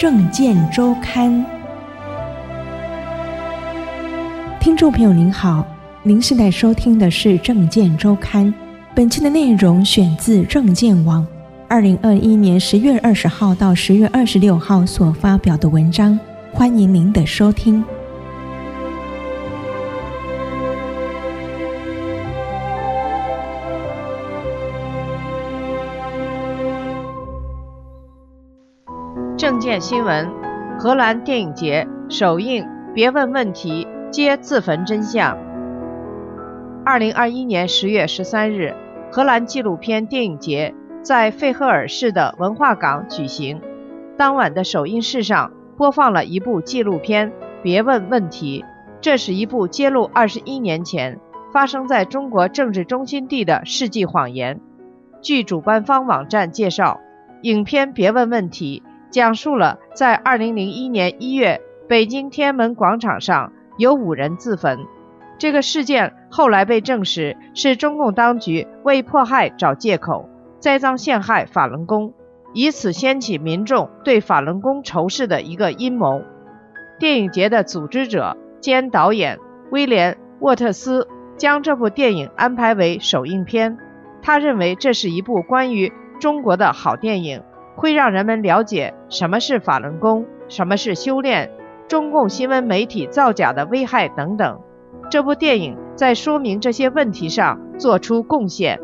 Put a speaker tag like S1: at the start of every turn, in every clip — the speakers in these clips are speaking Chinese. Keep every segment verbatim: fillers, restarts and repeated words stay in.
S1: 政见周刊。听众朋友您好，您现在收听的是政见周刊，本期的内容选自政见网二零二一年十月二十号到十月二十六号所发表的文章，欢迎您的收听。
S2: 政见新闻：荷兰电影节首映别问问题皆自焚真相。二零二一年十月十三日，荷兰纪录片电影节在费赫尔市的文化港举行。当晚的首映式上播放了一部纪录片《别问问题》，这是一部揭露二十一年前发生在中国政治中心地的世纪谎言。据主办方网站介绍，影片《别问问题》讲述了在二零零一年一月北京天安门广场上有五人自焚。这个事件后来被证实是中共当局为迫害找借口，栽赃陷害法轮功，以此掀起民众对法轮功仇视的一个阴谋。电影节的组织者兼导演威廉·沃特斯将这部电影安排为首映片，他认为这是一部关于中国的好电影，会让人们了解什么是法轮功，什么是修炼，中共新闻媒体造假的危害等等。这部电影在说明这些问题上做出贡献。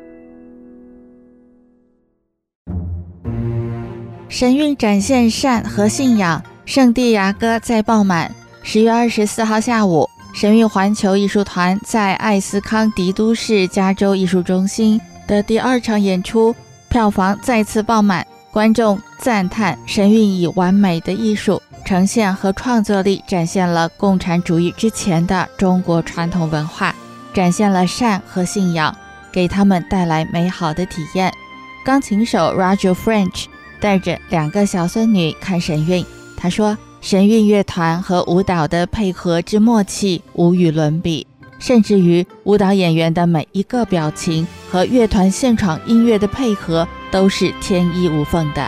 S3: 神韵展现善和信仰，圣地亚哥再爆满。十月二十四号下午，神韵环球艺术团在艾斯康迪都市加州艺术中心的第二场演出，票房再次爆满。观众赞叹神韵以完美的艺术呈现和创作力展现了共产主义之前的中国传统文化，展现了善和信仰，给他们带来美好的体验。钢琴手 Roger French 带着两个小孙女看神韵，他说神韵乐团和舞蹈的配合之默契无与伦比，甚至于舞蹈演员的每一个表情和乐团现场音乐的配合都是天衣无缝的。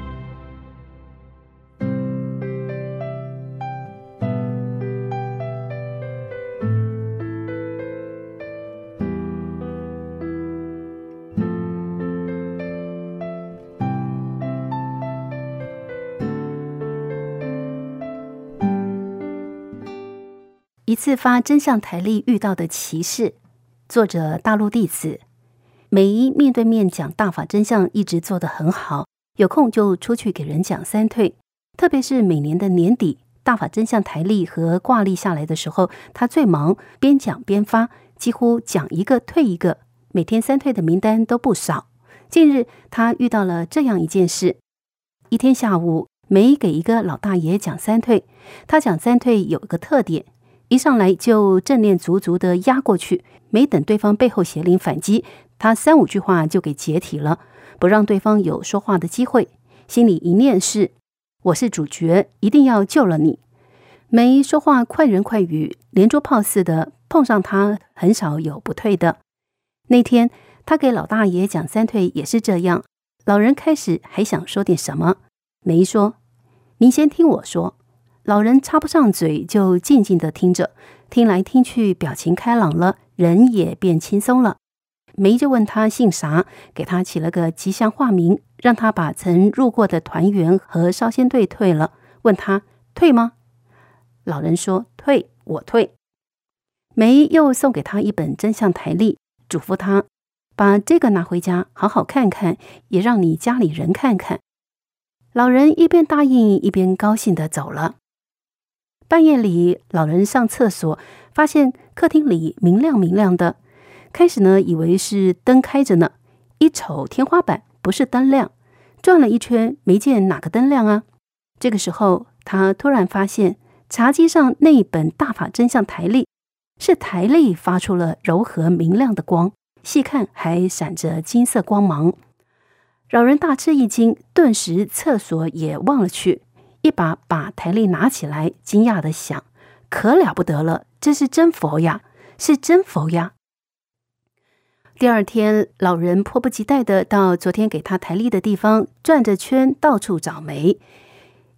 S4: 一次发真相台历遇到的歧视，作者大陆弟子。美一面对面讲大法真相一直做得很好，有空就出去给人讲三退，特别是每年的年底，大法真相台历和挂历下来的时候，他最忙，边讲边发，几乎讲一个退一个，每天三退的名单都不少。近日他遇到了这样一件事，一天下午，美给一个老大爷讲三退，他讲三退有一个特点，一上来就正念足足的压过去，没等对方背后邪灵反击，他三五句话就给解体了，不让对方有说话的机会，心里一念是我是主角，一定要救了你。没说话快人快语，连珠炮似的，碰上他很少有不退的。那天他给老大爷讲三退也是这样，老人开始还想说点什么，没说，您先听我说。老人插不上嘴，就静静地听着，听来听去，表情开朗了，人也变轻松了。梅就问他姓啥，给他起了个吉祥化名，让他把曾入过的团员和少先队退了，问他退吗？老人说退，我退。梅又送给他一本真相台历，嘱咐他把这个拿回家好好看看，也让你家里人看看。老人一边答应，一边高兴地走了。半夜里，老人上厕所，发现客厅里明亮明亮的。开始呢，以为是灯开着呢，一瞅天花板不是灯亮，转了一圈没见哪个灯亮啊。这个时候，他突然发现茶几上那一本大法真相台历，是台历发出了柔和明亮的光，细看还闪着金色光芒。老人大吃一惊，顿时厕所也忘了去，一把把台历拿起来，惊讶地想，可了不得了，这是真佛呀，是真佛呀。第二天，老人迫不及待地到昨天给他台历的地方转着圈，到处找梅。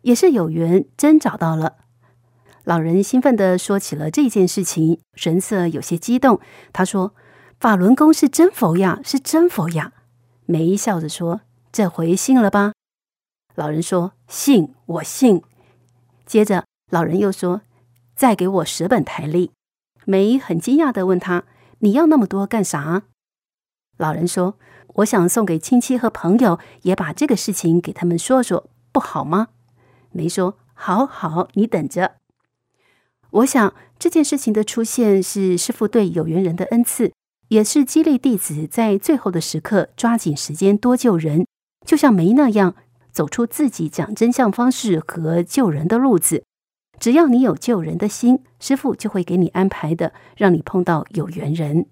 S4: 也是有缘真找到了。老人兴奋地说起了这件事情，神色有些激动。他说：法轮功是真佛呀，是真佛呀。梅姨笑着说：这回信了吧？老人说：信，我信。接着老人又说：再给我十本台历。梅姨很惊讶地问他：你要那么多干啥？老人说：我想送给亲戚和朋友，也把这个事情给他们说说，不好吗？梅说：好好，你等着。我想这件事情的出现是师父对有缘人的恩赐，也是激励弟子在最后的时刻抓紧时间多救人，就像梅那样走出自己讲真相方式和救人的路子。只要你有救人的心，师父就会给你安排的，让你碰到有缘人。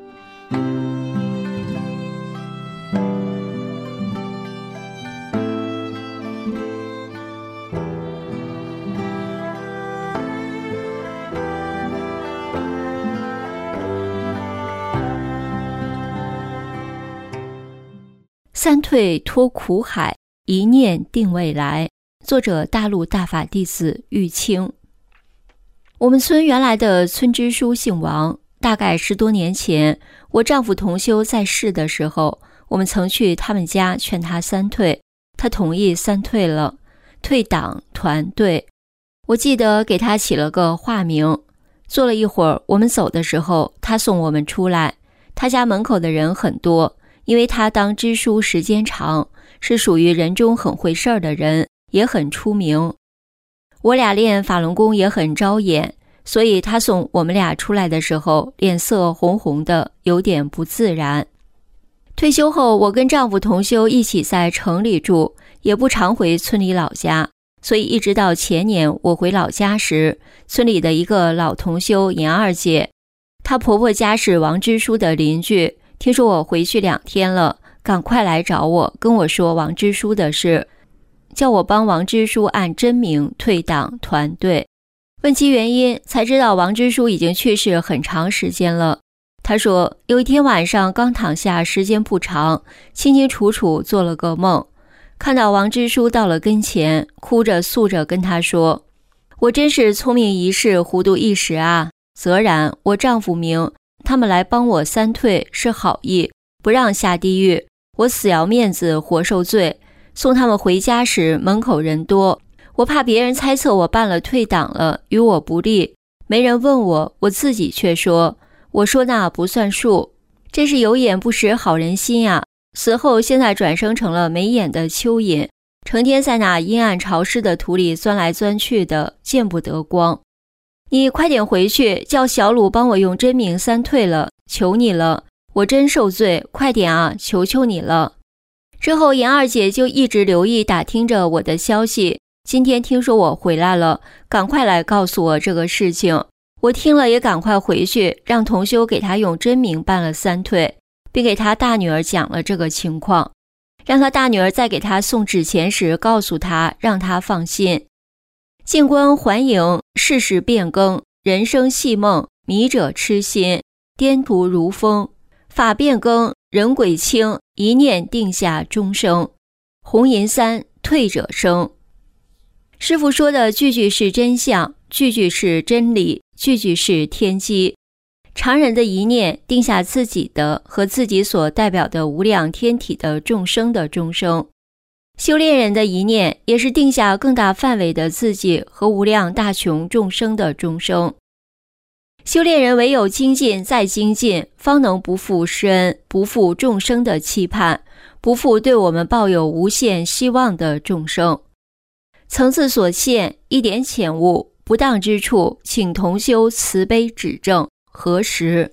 S5: 三退脱苦海，一念定未来。作者大陆大法弟子玉清。我们村原来的村支书姓王，大概十多年前，我丈夫同修在世的时候，我们曾去他们家劝他三退，他同意三退了，退党团队。我记得给他起了个化名。坐了一会儿，我们走的时候，他送我们出来。他家门口的人很多，因为他当支书时间长，是属于人中很会事儿的人，也很出名。我俩练法轮功也很招眼，所以他送我们俩出来的时候，脸色红红的，有点不自然。退休后，我跟丈夫同修一起在城里住，也不常回村里老家，所以一直到前年我回老家时，村里的一个老同修严二姐，她婆婆家是王支书的邻居，听说我回去两天了，赶快来找我，跟我说王支书的事，叫我帮王支书按真名退党团队。问其原因，才知道王支书已经去世很长时间了。他说有一天晚上刚躺下，时间不长，清清楚楚做了个梦，看到王支书到了跟前，哭着诉着跟他说：我真是聪明一世，糊涂一时啊！则然，我丈夫明，他们来帮我三退是好意，不让下地狱，我死要面子活受罪。送他们回家时，门口人多，我怕别人猜测我办了退党了，与我不利，没人问我，我自己却说，我说那不算数，真是有眼不识好人心啊！死后现在转生成了没眼的蚯蚓，成天在那阴暗潮湿的土里钻来钻去的，见不得光。你快点回去，叫小鲁帮我用真名三退了，求你了，我真受罪，快点啊，求求你了。之后严二姐就一直留意打听着我的消息，今天听说我回来了，赶快来告诉我这个事情。我听了也赶快回去，让同修给他用真名办了三退，并给他大女儿讲了这个情况，让他大女儿在给他送纸钱时告诉他，让他放心。静观环影，世事变更，人生戏梦，迷者痴心，颠途如风，法变更，人鬼清，一念定下终生。红银三，退者生。师父说的句句是真相，句句是真理，句句是天机。常人的一念定下自己的和自己所代表的无量天体的众生的终生，修炼人的一念也是定下更大范围的自己和无量大穷众生的终生。修炼人唯有精进再精进，方能不负师恩，不负众生的期盼，不负对我们抱有无限希望的众生。层次所限，一点浅悟，不当之处，请同修慈悲指正，核实。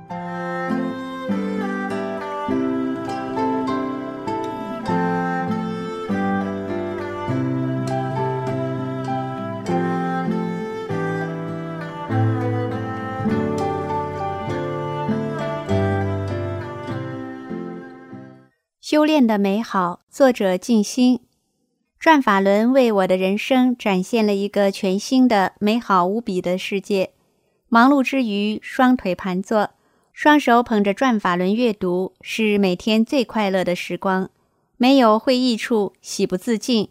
S6: 修炼的美好，作者静心。转法轮为我的人生展现了一个全新的美好无比的世界。忙碌之余，双腿盘坐，双手捧着转法轮阅读，是每天最快乐的时光。没有会议处，喜不自禁。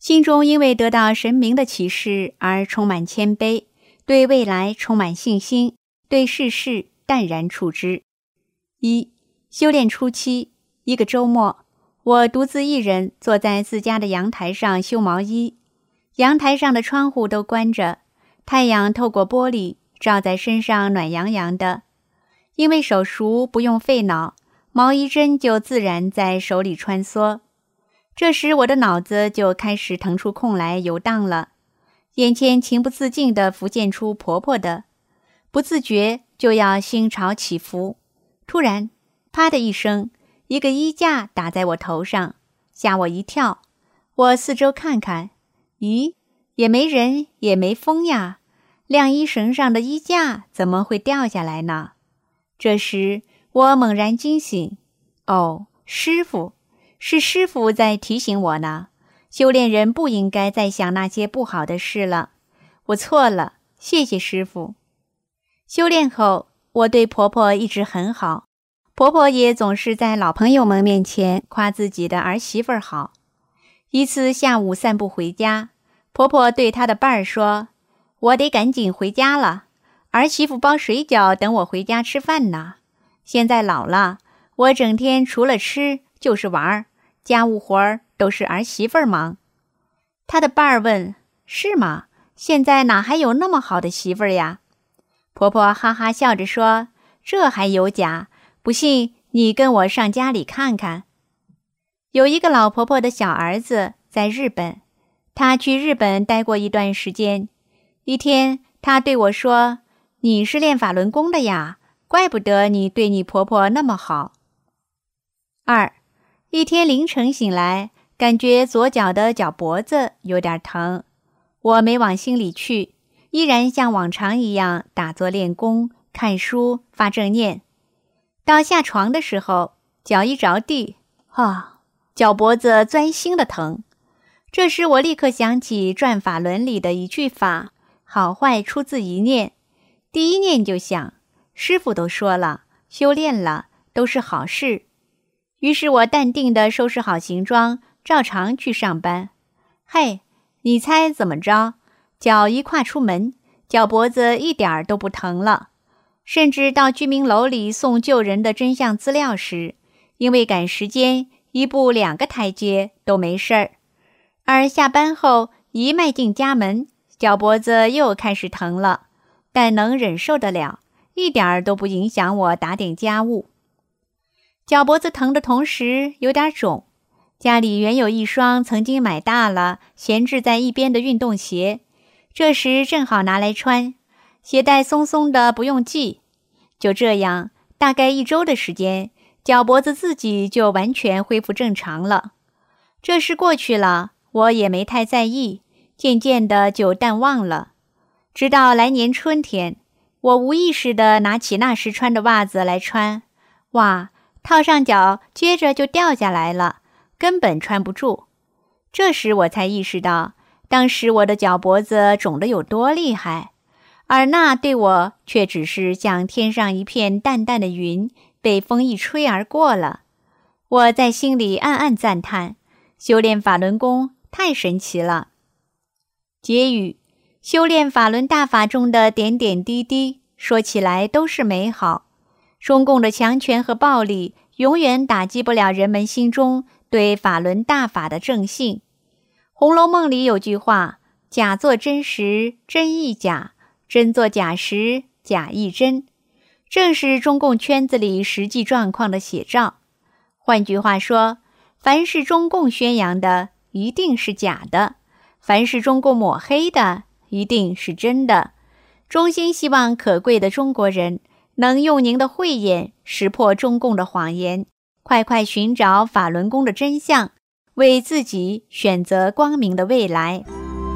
S6: 心中因为得到神明的启示而充满谦卑，对未来充满信心，对世事淡然处之。一、修炼初期，一个周末，我独自一人坐在自家的阳台上修毛衣。阳台上的窗户都关着，太阳透过玻璃照在身上暖洋洋的。因为手熟不用费脑，毛衣针就自然在手里穿梭。这时我的脑子就开始腾出空来游荡了，眼前情不自禁地浮现出婆婆的，不自觉就要心潮起伏。突然，啪的一声，一个衣架打在我头上，吓我一跳。我四周看看，咦，也没人也没风呀，晾衣绳上的衣架怎么会掉下来呢？这时我猛然惊醒，哦，师父，是师父在提醒我呢，修炼人不应该再想那些不好的事了。我错了，谢谢师父。修炼后，我对婆婆一直很好，婆婆也总是在老朋友们面前夸自己的儿媳妇儿好。一次下午散步回家，婆婆对她的伴儿说：“我得赶紧回家了，儿媳妇包水饺等我回家吃饭呢。现在老了，我整天除了吃就是玩，家务活儿都是儿媳妇儿忙。”她的伴儿问：“是吗？现在哪还有那么好的媳妇儿呀？”婆婆哈哈笑着说：“这还有假？不信你跟我上家里看看。”有一个老婆婆的小儿子在日本，他去日本待过一段时间。一天，他对我说：“你是练法轮功的呀，怪不得你对你婆婆那么好。”二，一天凌晨醒来，感觉左脚的脚脖子有点疼，我没往心里去，依然像往常一样打坐练功、看书、发正念。到下床的时候，脚一着地，啊，脚脖子钻心的疼。这时我立刻想起《转法轮》里的一句法：好坏出自一念。第一念就想，师父都说了，修炼了都是好事。于是我淡定地收拾好行装，照常去上班。嘿，你猜怎么着？脚一跨出门，脚脖子一点儿都不疼了。甚至到居民楼里送救人的真相资料时，因为赶时间，一步两个台阶都没事儿。而下班后一迈进家门，脚脖子又开始疼了，但能忍受得了，一点儿都不影响我打点家务。脚脖子疼的同时有点肿，家里原有一双曾经买大了闲置在一边的运动鞋，这时正好拿来穿，鞋带松松的不用系。就这样，大概一周的时间，脚脖子自己就完全恢复正常了。这事过去了，我也没太在意，渐渐的就淡忘了。直到来年春天，我无意识地拿起那时穿的袜子来穿，哇，套上脚接着就掉下来了，根本穿不住。这时我才意识到，当时我的脚脖子肿得有多厉害，而那对我却只是像天上一片淡淡的云，被风一吹而过了。我在心里暗暗赞叹，修炼法轮功太神奇了。结语：修炼法轮大法中的点点滴滴，说起来都是美好。中共的强权和暴力永远打击不了人们心中对法轮大法的正信。《红楼梦》里有句话：假作真时，真亦假；真作假时，假亦真。正是中共圈子里实际状况的写照。换句话说，凡是中共宣扬的，一定是假的；凡是中共抹黑的，一定是真的。衷心希望可贵的中国人能用您的慧眼识破中共的谎言，快快寻找法轮功的真相，为自己选择光明的未来。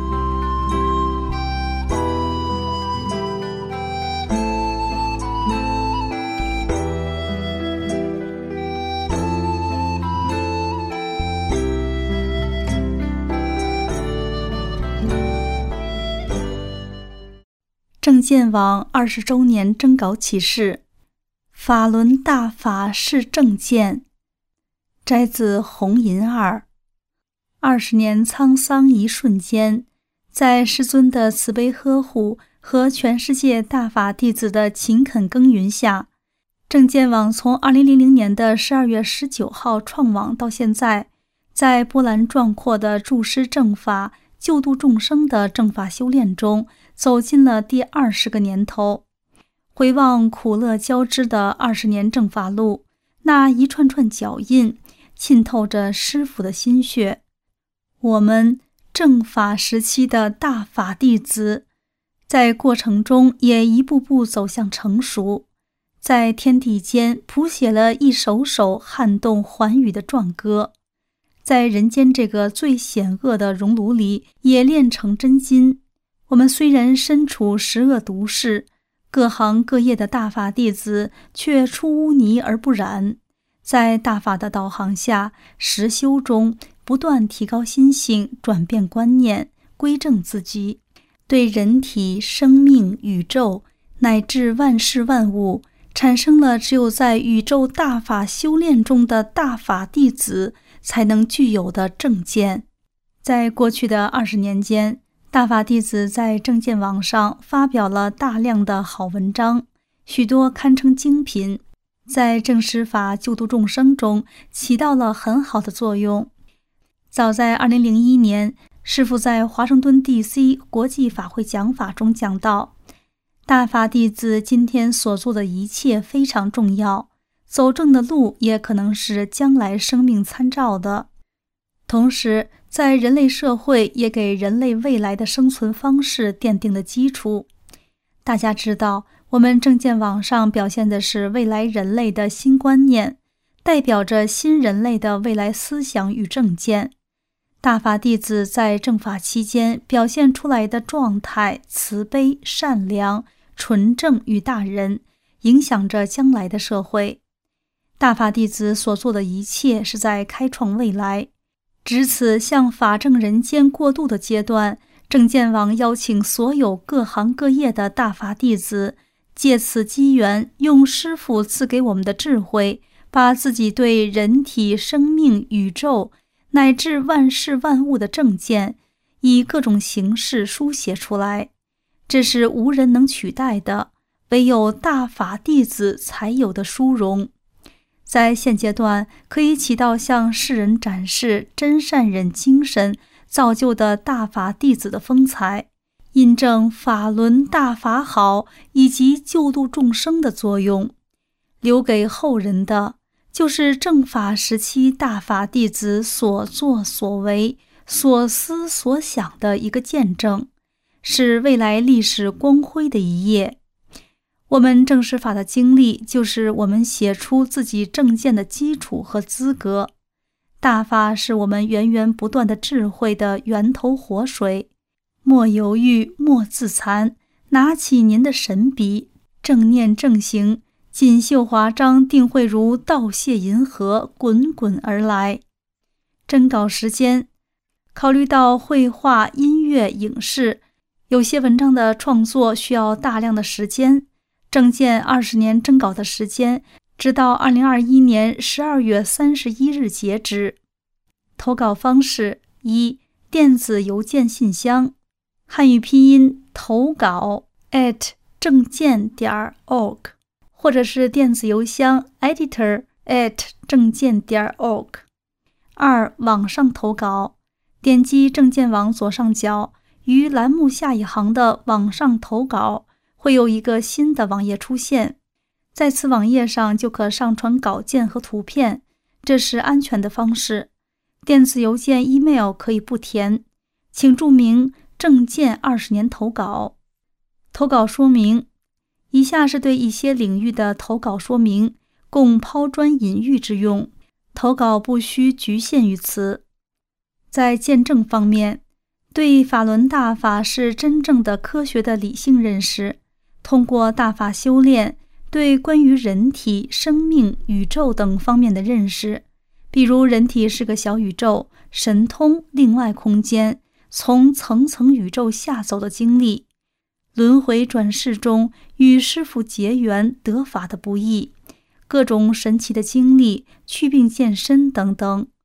S7: 正见网二十周年征稿启事，法轮大法是正见，摘自红银二。 二十年沧桑一瞬间，在师尊的慈悲呵护和全世界大法弟子的勤恳耕耘下，正见网从二零零零年的十二月十九号创网到现在，在波澜壮阔的助师正法、救度众生的正法修炼中，走进了第二十个年头。回望苦乐交织的二十年正法路，那一串串脚印浸透着师父的心血。我们正法时期的大法弟子，在过程中也一步步走向成熟，在天地间谱写了一首首撼动寰宇的壮歌，在人间这个最险恶的熔炉里也炼成真金。我们虽然身处十恶毒世，各行各业的大法弟子却出污泥而不染，在大法的导航下，实修中不断提高心性，转变观念，归正自己，对人体、生命、宇宙乃至万事万物产生了只有在宇宙大法修炼中的大法弟子才能具有的正见。在过去的二十年间，大法弟子在正见网上发表了大量的好文章，许多堪称精品，在正师法救度众生中起到了很好的作用。早在二零零一年，师父在华盛顿 D C 国际法会讲法中讲到，大法弟子今天所做的一切非常重要，走正的路也可能是将来生命参照的。同时，在人类社会也给人类未来的生存方式奠定了基础。大家知道，我们正见网上表现的是未来人类的新观念，代表着新人类的未来思想与正见。大法弟子在正法期间表现出来的状态，慈悲、善良、纯正与大仁，影响着将来的社会。大法弟子所做的一切是在开创未来。值此向法正人间过渡的阶段，正见网邀请所有各行各业的大法弟子，借此机缘，用师父赐给我们的智慧，把自己对人体、生命、宇宙乃至万事万物的正见，以各种形式书写出来。这是无人能取代的，唯有大法弟子才有的殊荣。在现阶段，可以起到向世人展示真善忍精神造就的大法弟子的风采，印证法轮大法好以及救度众生的作用。留给后人的，就是正法时期大法弟子所作所为、所思所想的一个见证，是未来历史光辉的一页。我们正师法的经历，就是我们写出自己正见的基础和资格。大法是我们源源不断的智慧的源头活水。莫犹豫，莫自残，拿起您的神笔，正念正行，锦绣华章定会如倒泻银河滚滚而来。征稿时间，考虑到绘画、音乐、影视，有些文章的创作需要大量的时间。正见二十年征稿的时间，直到二零二一年十二月三十一日截止。投稿方式：一、电子邮件信箱，汉语拼音投稿 at 正见点 org， 或者是电子邮箱 editor at 正见点 org。二、网上投稿，点击正见网左上角于栏目下一行的网上投稿，会有一个新的网页出现，在此网页上就可上传稿件和图片，这是安全的方式。电子邮件 email 可以不填，请注明正见二十年投稿。投稿说明：以下是对一些领域的投稿说明，供抛砖引玉之用，投稿不需局限于此。在见证方面，对法轮大法是真正的科学的理性认识，通过大法修炼，对关于人体、生命、宇宙等方面的认识，比如人体是个小宇宙，神通另外空间，从层层宇宙下走的经历，轮回转世中与师父结缘得法的不易，各种神奇的经历，祛病健身等等。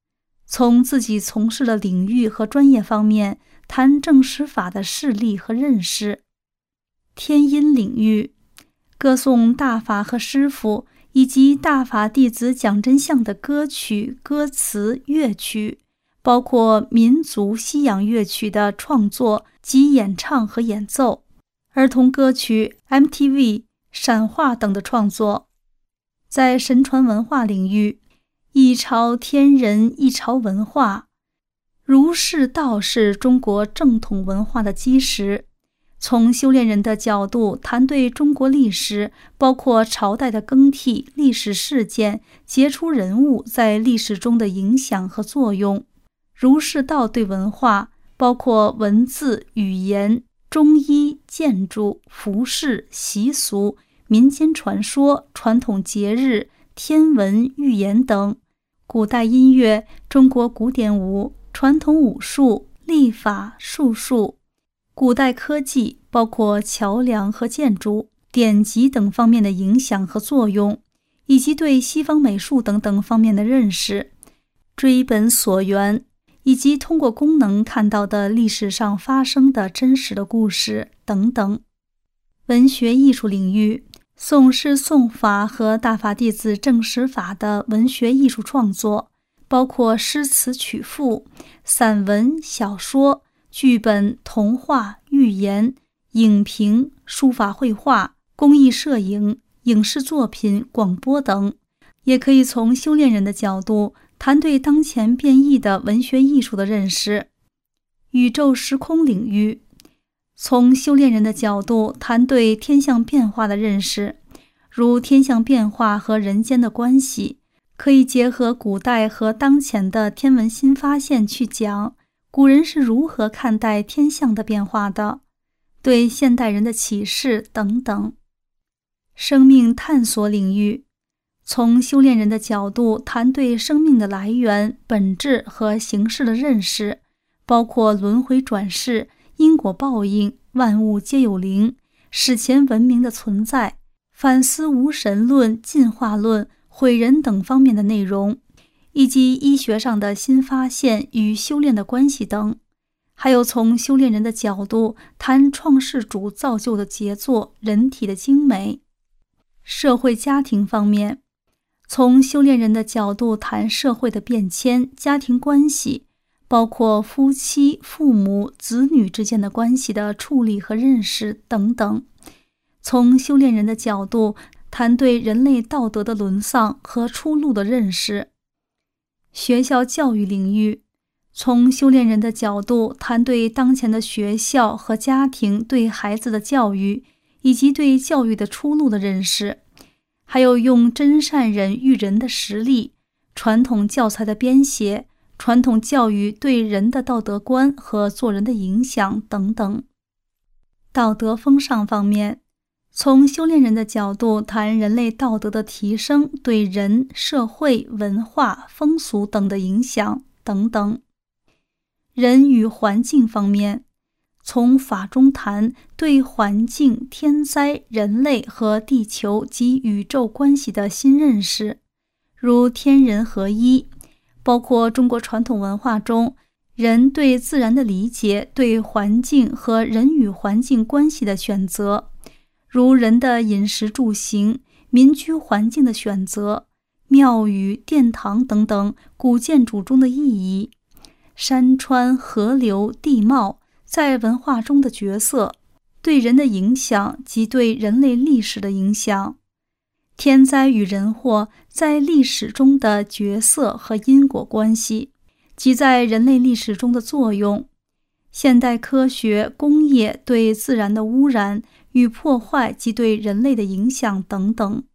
S7: 从自己从事的领域和专业方面谈正史法的事例和认识。天音领域，歌颂大法和师父以及大法弟子讲真相的歌曲、歌词、乐曲，包括民族西洋乐曲的创作及演唱和演奏，儿童歌曲、M T V、闪画等的创作。在神传文化领域，一朝天人，一朝文化，儒释道是中国正统文化的基石。从修炼人的角度谈对中国历史，包括朝代的更替、历史事件、杰出人物在历史中的影响和作用。儒释道对文化，包括文字、语言、中医、建筑、服饰、习俗、民间传说、传统节日、天文、预言等；古代音乐、中国古典舞、传统武术、历法、术数；古代科技，包括桥梁和建筑、典籍等方面的影响和作用，以及对西方美术等等方面的认识；追本溯源，以及通过功能看到的历史上发生的真实的故事等等。文学艺术领域，宋诗宋法和大法弟子正史法的文学艺术创作，包括诗词曲赋、散文、小说、剧本、童话、寓言、影评、书法绘画、工艺摄影、影视作品、广播等。也可以从修炼人的角度谈对当前变异的文学艺术的认识。宇宙时空领域，从修炼人的角度谈对天象变化的认识，如天象变化和人间的关系，可以结合古代和当前的天文新发现去讲古人是如何看待天象的变化的，对现代人的启示等等。生命探索领域，从修炼人的角度谈对生命的来源、本质和形式的认识，包括轮回转世、因果报应、万物皆有灵、史前文明的存在、反思无神论、进化论、毁人等方面的内容，以及医学上的新发现与修炼的关系等。还有从修炼人的角度谈创世主造就的杰作、人体的精美。社会家庭方面，从修炼人的角度谈社会的变迁、家庭关系，包括夫妻、父母、子女之间的关系的处理和认识等等。从修炼人的角度谈对人类道德的沦丧和出路的认识。学校教育领域，从修炼人的角度谈对当前的学校和家庭对孩子的教育，以及对教育的出路的认识，还有用真善忍育人的实例、传统教材的编写、传统教育对人的道德观和做人的影响等等。道德风尚方面，从修炼人的角度谈人类道德的提升对人、社会、文化、风俗等的影响等等。人与环境方面，从法中谈对环境、天灾、人类和地球及宇宙关系的新认识，如天人合一，包括中国传统文化中人对自然的理解、对环境和人与环境关系的选择，如人的饮食住行、民居环境的选择、庙宇、殿堂等等古建筑中的意义，山川、河流、地貌在文化中的角色，对人的影响及对人类历史的影响，天灾与人祸在历史中的角色和因果关系，及在人类历史中的作用，现代科学、工业对自然的污染与破坏及对人类的影响等等。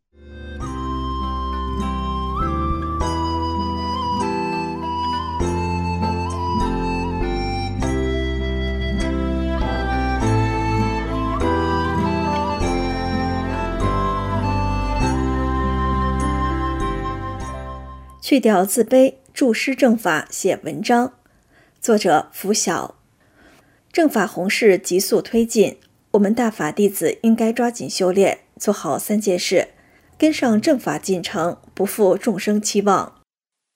S8: 去掉自卑，著师正法写文章。作者拂晓。正法弘誓急速推进，我们大法弟子应该抓紧修炼，做好三件事，跟上正法进程，不负众生期望。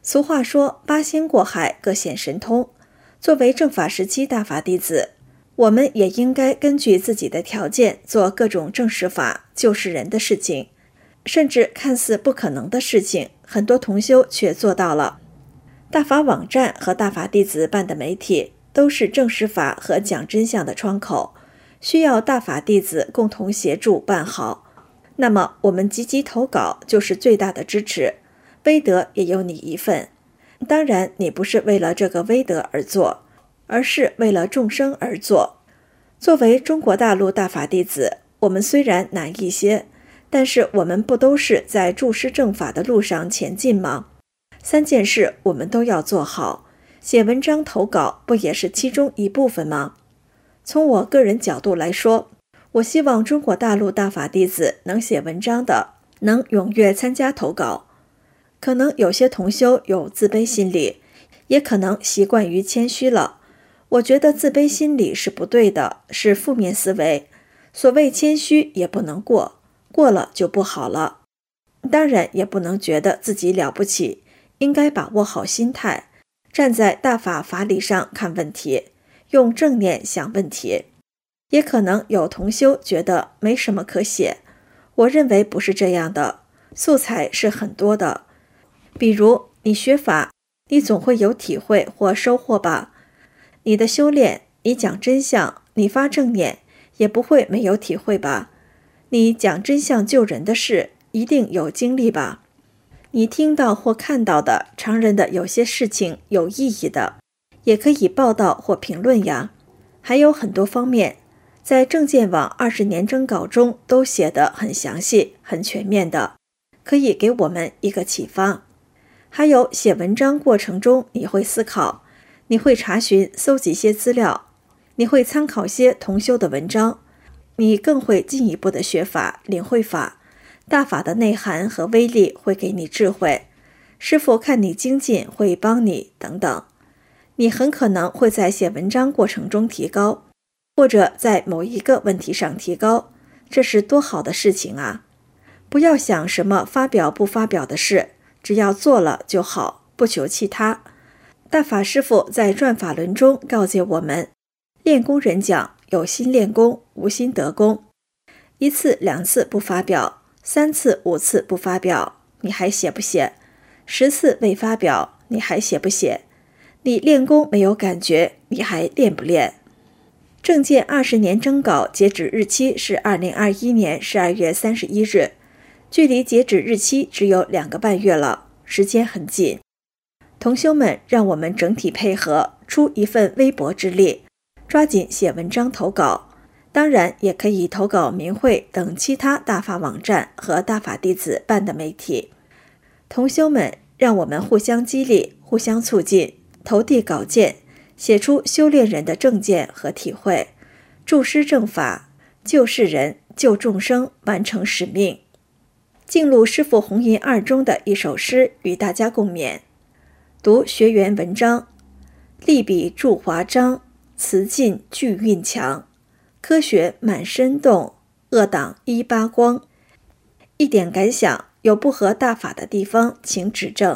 S8: 俗话说八仙过海，各显神通。作为正法时期大法弟子，我们也应该根据自己的条件做各种正实法救世人的事情，甚至看似不可能的事情，很多同修却做到了。大法网站和大法弟子办的媒体都是正实法和讲真相的窗口，需要大法弟子共同协助办好。那么我们积极投稿就是最大的支持，威德也有你一份。当然你不是为了这个威德而做，而是为了众生而做。作为中国大陆大法弟子，我们虽然难一些，但是我们不都是在注师正法的路上前进吗？三件事我们都要做好，写文章投稿不也是其中一部分吗？从我个人角度来说，我希望中国大陆大法弟子能写文章的，能踊跃参加投稿。可能有些同修有自卑心理，也可能习惯于谦虚了。我觉得自卑心理是不对的，是负面思维。所谓谦虚也不能过，过了就不好了。当然也不能觉得自己了不起，应该把握好心态，站在大法法理上看问题，用正念想问题。也可能有同修觉得没什么可写，我认为不是这样的，素材是很多的。比如你学法，你总会有体会或收获吧？你的修炼，你讲真相，你发正念，也不会没有体会吧？你讲真相救人的事，一定有经历吧？你听到或看到的常人的有些事情有意义的，也可以报道或评论呀。还有很多方面，在证件网二十年征稿中都写得很详细、很全面的，可以给我们一个启发。还有写文章过程中，你会思考，你会查询、搜集些资料，你会参考些同修的文章，你更会进一步的学法、领会法。大法的内涵和威力会给你智慧，师父看你精进会帮你等等。你很可能会在写文章过程中提高，或者在某一个问题上提高，这是多好的事情啊！不要想什么发表不发表的事，只要做了就好，不求其他。大法师父在转法轮中告诫我们，练功人讲，有心练功，无心得功。一次两次不发表，三次五次不发表，你还写不写？十次未发表，你还写不写？你练功没有感觉，你还练不练？证件二十年征稿截止日期是二零二一年十二月三十一日，距离截止日期只有两个半月了，时间很紧。同修们，让我们整体配合，出一份微薄之力，抓紧写文章投稿。当然也可以投稿明慧等其他大法网站和大法弟子办的媒体。同修们，让我们互相激励，互相促进，投递稿件，写出修炼人的正见和体会，注师正法，救世人，救众生，完成使命。敬录师父弘银二中的一首诗与大家共勉。读学员文章，立笔著华章，词劲句韵强，科学满身动，恶党一八光。一点感想，有不合大法的地方，请指正。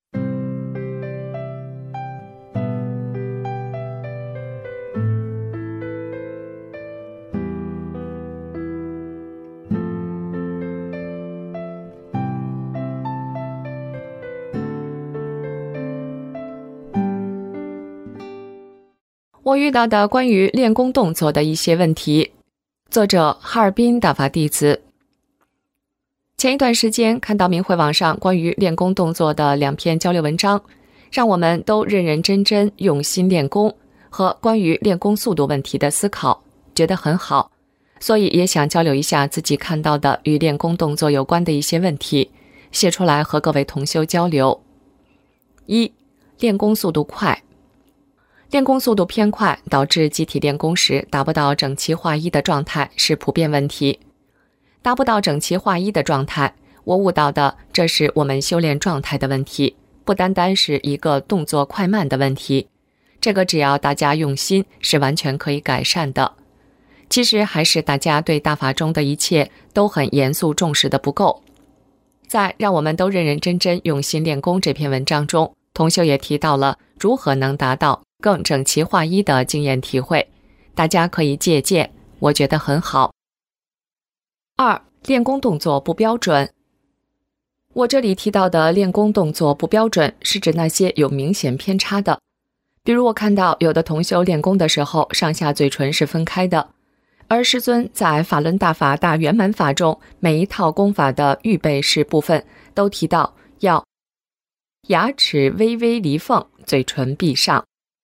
S9: 我遇到的关于练功动作的一些问题。作者哈尔滨大法弟子。前一段时间看到明慧网上关于练功动作的两篇交流文章，让我们都认认真真用心练功和关于练功速度问题的思考，觉得很好，所以也想交流一下自己看到的与练功动作有关的一些问题，写出来和各位同修交流。一、练功速度快。练功速度偏快，导致集体练功时达不到整齐划一的状态，是普遍问题。达不到整齐划一的状态，我悟到的这是我们修炼状态的问题，不单单是一个动作快慢的问题。这个只要大家用心，是完全可以改善的。其实还是大家对大法中的一切都很严肃重视的不够。 在让我们都认认真真用心练功这篇文章中，同修也提到了如何能达到更整齐划一的经验体会，大家可以借鉴，我觉得很好。二、练功动作不标准。我这里提到的练功动作不标准，是指那些有明显偏差的。比如我看到有的同修练功的时候，上下嘴唇是分开的，而师尊在法轮大法大圆满法中，每一套功法的预备式部分都提到要牙齿微微离缝，嘴唇闭上。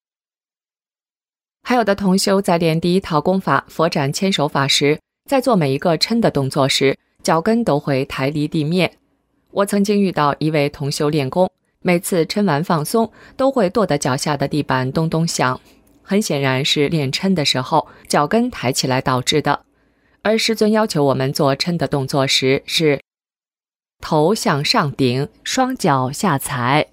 S9: 还有的同修在练第一套功法佛展千手法时，在做每一个抻的动作时，脚跟都会抬离地面。我曾经遇到一位同修练功，每次抻完放松，都会跺得脚下的地板咚咚响，很显然是练抻的时候脚跟抬起来导致的。而师尊要求我们做抻的动作时是头向上顶，双脚下踩。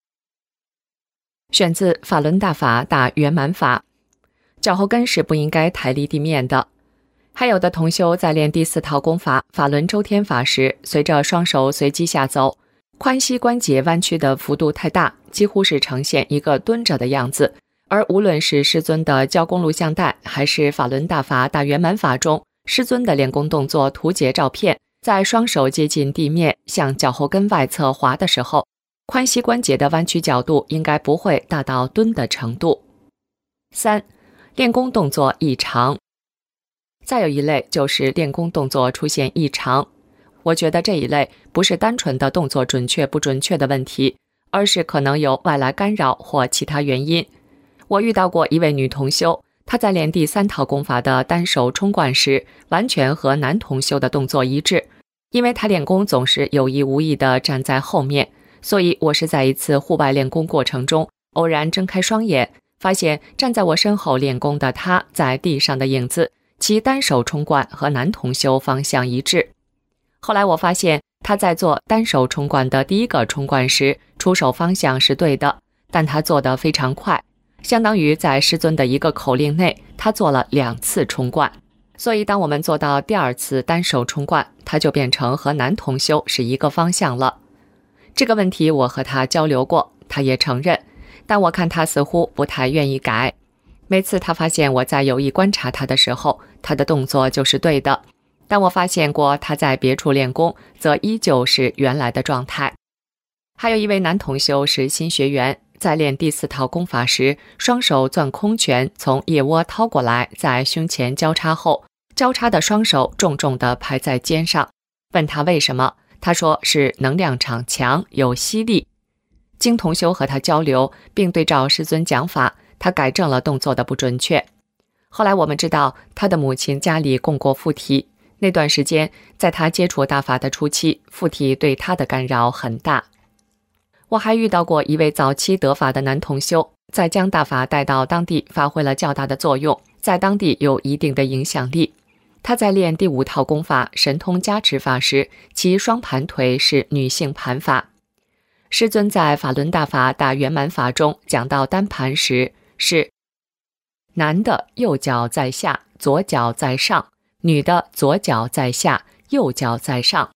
S9: 选自法轮大法大圆满法，脚后跟是不应该抬离地面的。还有的同修在练第四套功法法轮周天法时，随着双手随机下走，髋膝关节弯曲的幅度太大，几乎是呈现一个蹲着的样子。而无论是师尊的教功录像带，还是法轮大法大圆满法中师尊的练功动作图解照片，在双手接近地面向脚后跟外侧滑的时候，髋膝关节的弯曲角度应该不会大到蹲的程度。三、练功动作异常。再有一类就是练功动作出现异常，我觉得这一类不是单纯的动作准确不准确的问题，而是可能有外来干扰或其他原因。我遇到过一位女同修，她在练第三套功法的单手冲冠时，完全和男同修的动作一致。因为她练功总是有意无意地站在后面，所以我是在一次户外练功过程中，偶然睁开双眼，发现站在我身后练功的她在地上的影子，其单手冲冠和男同修方向一致。后来我发现他在做单手冲冠的第一个冲冠时，出手方向是对的，但他做得非常快，相当于在师尊的一个口令内，他做了两次冲冠。所以当我们做到第二次单手冲冠，他就变成和男同修是一个方向了。这个问题我和他交流过，他也承认，但我看他似乎不太愿意改。每次他发现我在有意观察他的时候，他的动作就是对的，但我发现过他在别处练功，则依旧是原来的状态。还有一位男同修是新学员，在练第四套功法时，双手攥空拳从腋窝掏过来，在胸前交叉后，交叉的双手重重地拍在肩上。问他为什么，他说是能量场强，有吸力。经同修和他交流，并对照师尊讲法，他改正了动作的不准确。后来我们知道他的母亲家里供过附体，那段时间在他接触大法的初期，附体对他的干扰很大。我还遇到过一位早期得法的男同修，在将大法带到当地发挥了较大的作用，在当地有一定的影响力。他在练第五套功法神通加持法时，其双盘腿是女性盘法。师尊在法轮大法大圆满法中讲到单盘时，是男的右脚在下，左脚在上，女的左脚在下，右脚在上。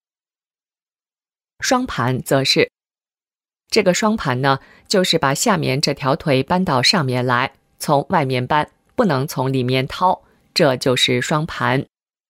S9: 双盘则是，这个双盘呢，就是把下面这条腿搬到上面来，从外面搬，不能从里面掏，这就是双盘。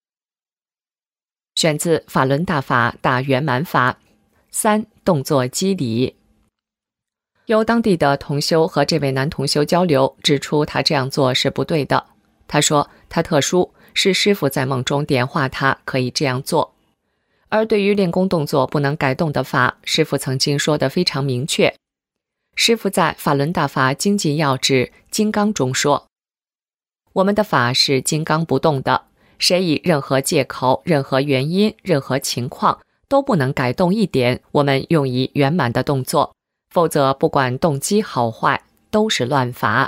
S9: 选自法轮大法大圆满法。三、动作机理。由当地的同修和这位男同修交流，指出他这样做是不对的。他说他特殊，是师父在梦中点化他可以这样做。而对于练功动作不能改动的法，师父曾经说得非常明确。师父在法轮大法精进要旨金刚中说，我们的法是金刚不动的，谁以任何借口、任何原因、任何情况都不能改动一点我们用以圆满的动作，否则不管动机好坏，都是乱法。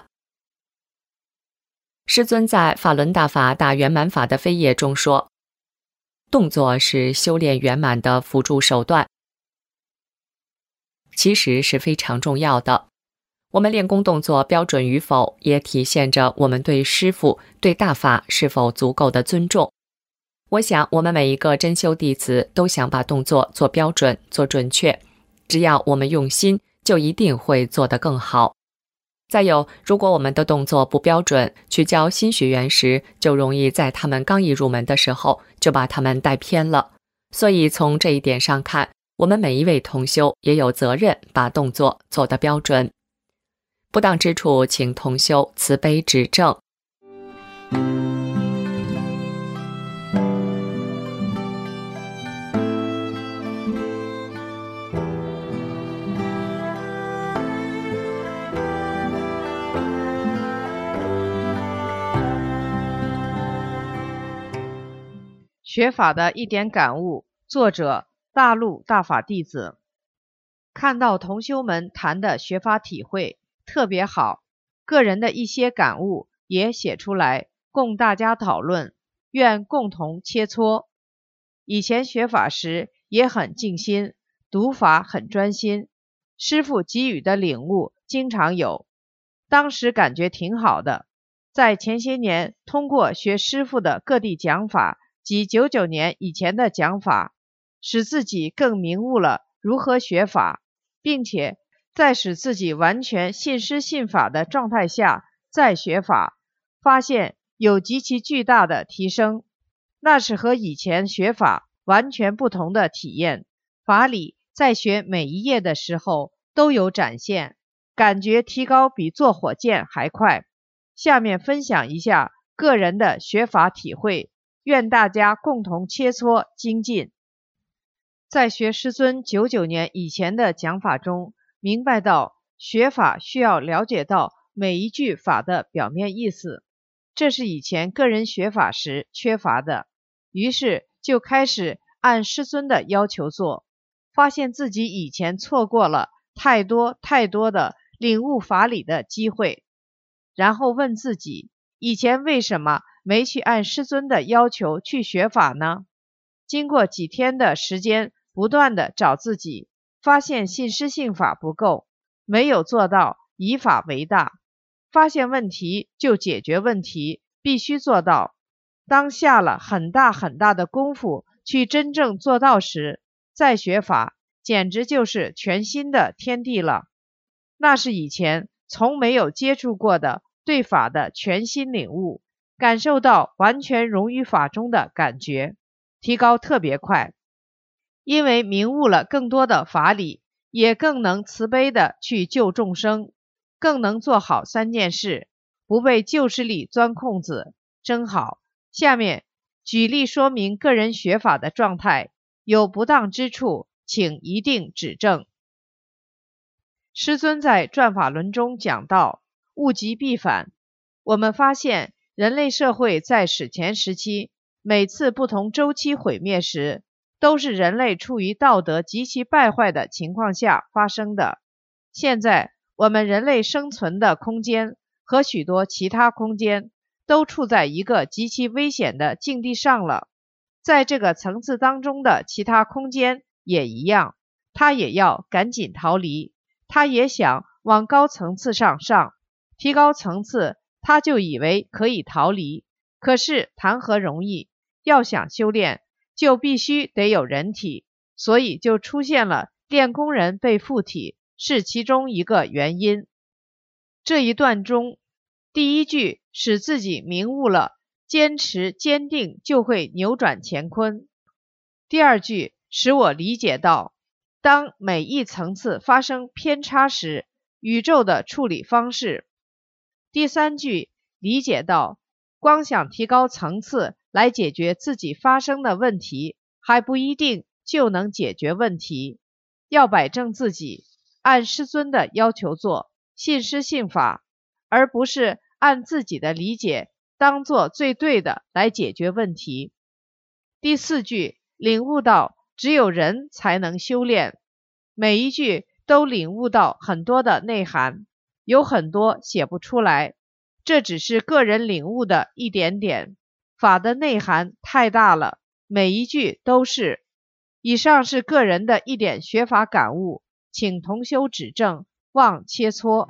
S9: 师尊在法轮大法大圆满法的扉页中说，动作是修炼圆满的辅助手段，其实是非常重要的。我们练功动作标准与否，也体现着我们对师父、对大法是否足够的尊重。 我想我们每一个真修弟子都想把动作做标准、做准确，只要我们用心，就一定会做得更好。再有，如果我们的动作不标准，去教新学员时，就容易在他们刚一入门的时候就把他们带偏了。所以从这一点上看，我们每一位同修也有责任把动作做得标准。不当之处，请同修慈悲指正。
S2: 学法的一点感悟，作者大陆大法弟子。看到同修们谈的学法体会特别好，个人的一些感悟也写出来供大家讨论，愿共同切磋。以前学法时也很静心，读法很专心，师父给予的领悟经常有，当时感觉挺好的。在前些年通过学师父的各地讲法及九九年以前的讲法，使自己更明悟了如何学法，并且在使自己完全信师信法的状态下再学法，发现有极其巨大的提升。那是和以前学法完全不同的体验，法理在学每一页的时候都有展现，感觉提高比坐火箭还快。下面分享一下个人的学法体会，愿大家共同切磋精进。在学师尊九九年以前的讲法中，明白到学法需要了解到每一句法的表面意思，这是以前个人学法时缺乏的，于是就开始按师尊的要求做，发现自己以前错过了太多太多的领悟法理的机会，然后问自己，以前为什么没去按师尊的要求去学法呢？经过几天的时间不断的找自己，发现信师信法不够，没有做到以法为大，发现问题就解决问题，必须做到。当下了很大很大的功夫去真正做到时，再学法简直就是全新的天地了。那是以前从没有接触过的对法的全新领悟，感受到完全融于法中的感觉，提高特别快。因为明悟了更多的法理，也更能慈悲的去救众生，更能做好三件事，不被旧势力钻空子，真好。下面举例说明个人学法的状态，有不当之处，请一定指正。师尊在转法轮中讲到，物极必反。我们发现人类社会在史前时期，每次不同周期毁灭时，都是人类处于道德极其败坏的情况下发生的。现在我们人类生存的空间和许多其他空间都处在一个极其危险的境地上了，在这个层次当中的其他空间也一样，它也要赶紧逃离，它也想往高层次上上，提高层次，它就以为可以逃离，可是谈何容易，要想修炼就必须得有人体，所以就出现了练功人被附体，是其中一个原因。这一段中，第一句使自己明悟了，坚持坚定就会扭转乾坤。第二句使我理解到，当每一层次发生偏差时，宇宙的处理方式。第三句理解到，光想提高层次来解决自己发生的问题，还不一定就能解决问题，要摆正自己，按师尊的要求做，信师信法，而不是按自己的理解当做最对的来解决问题。第四句领悟到只有人才能修炼，每一句都领悟到很多的内涵，有很多写不出来，这只是个人领悟的一点点，法的内涵太大了，每一句都是。以上是个人的一点学法感悟，请同修指正，望切磋。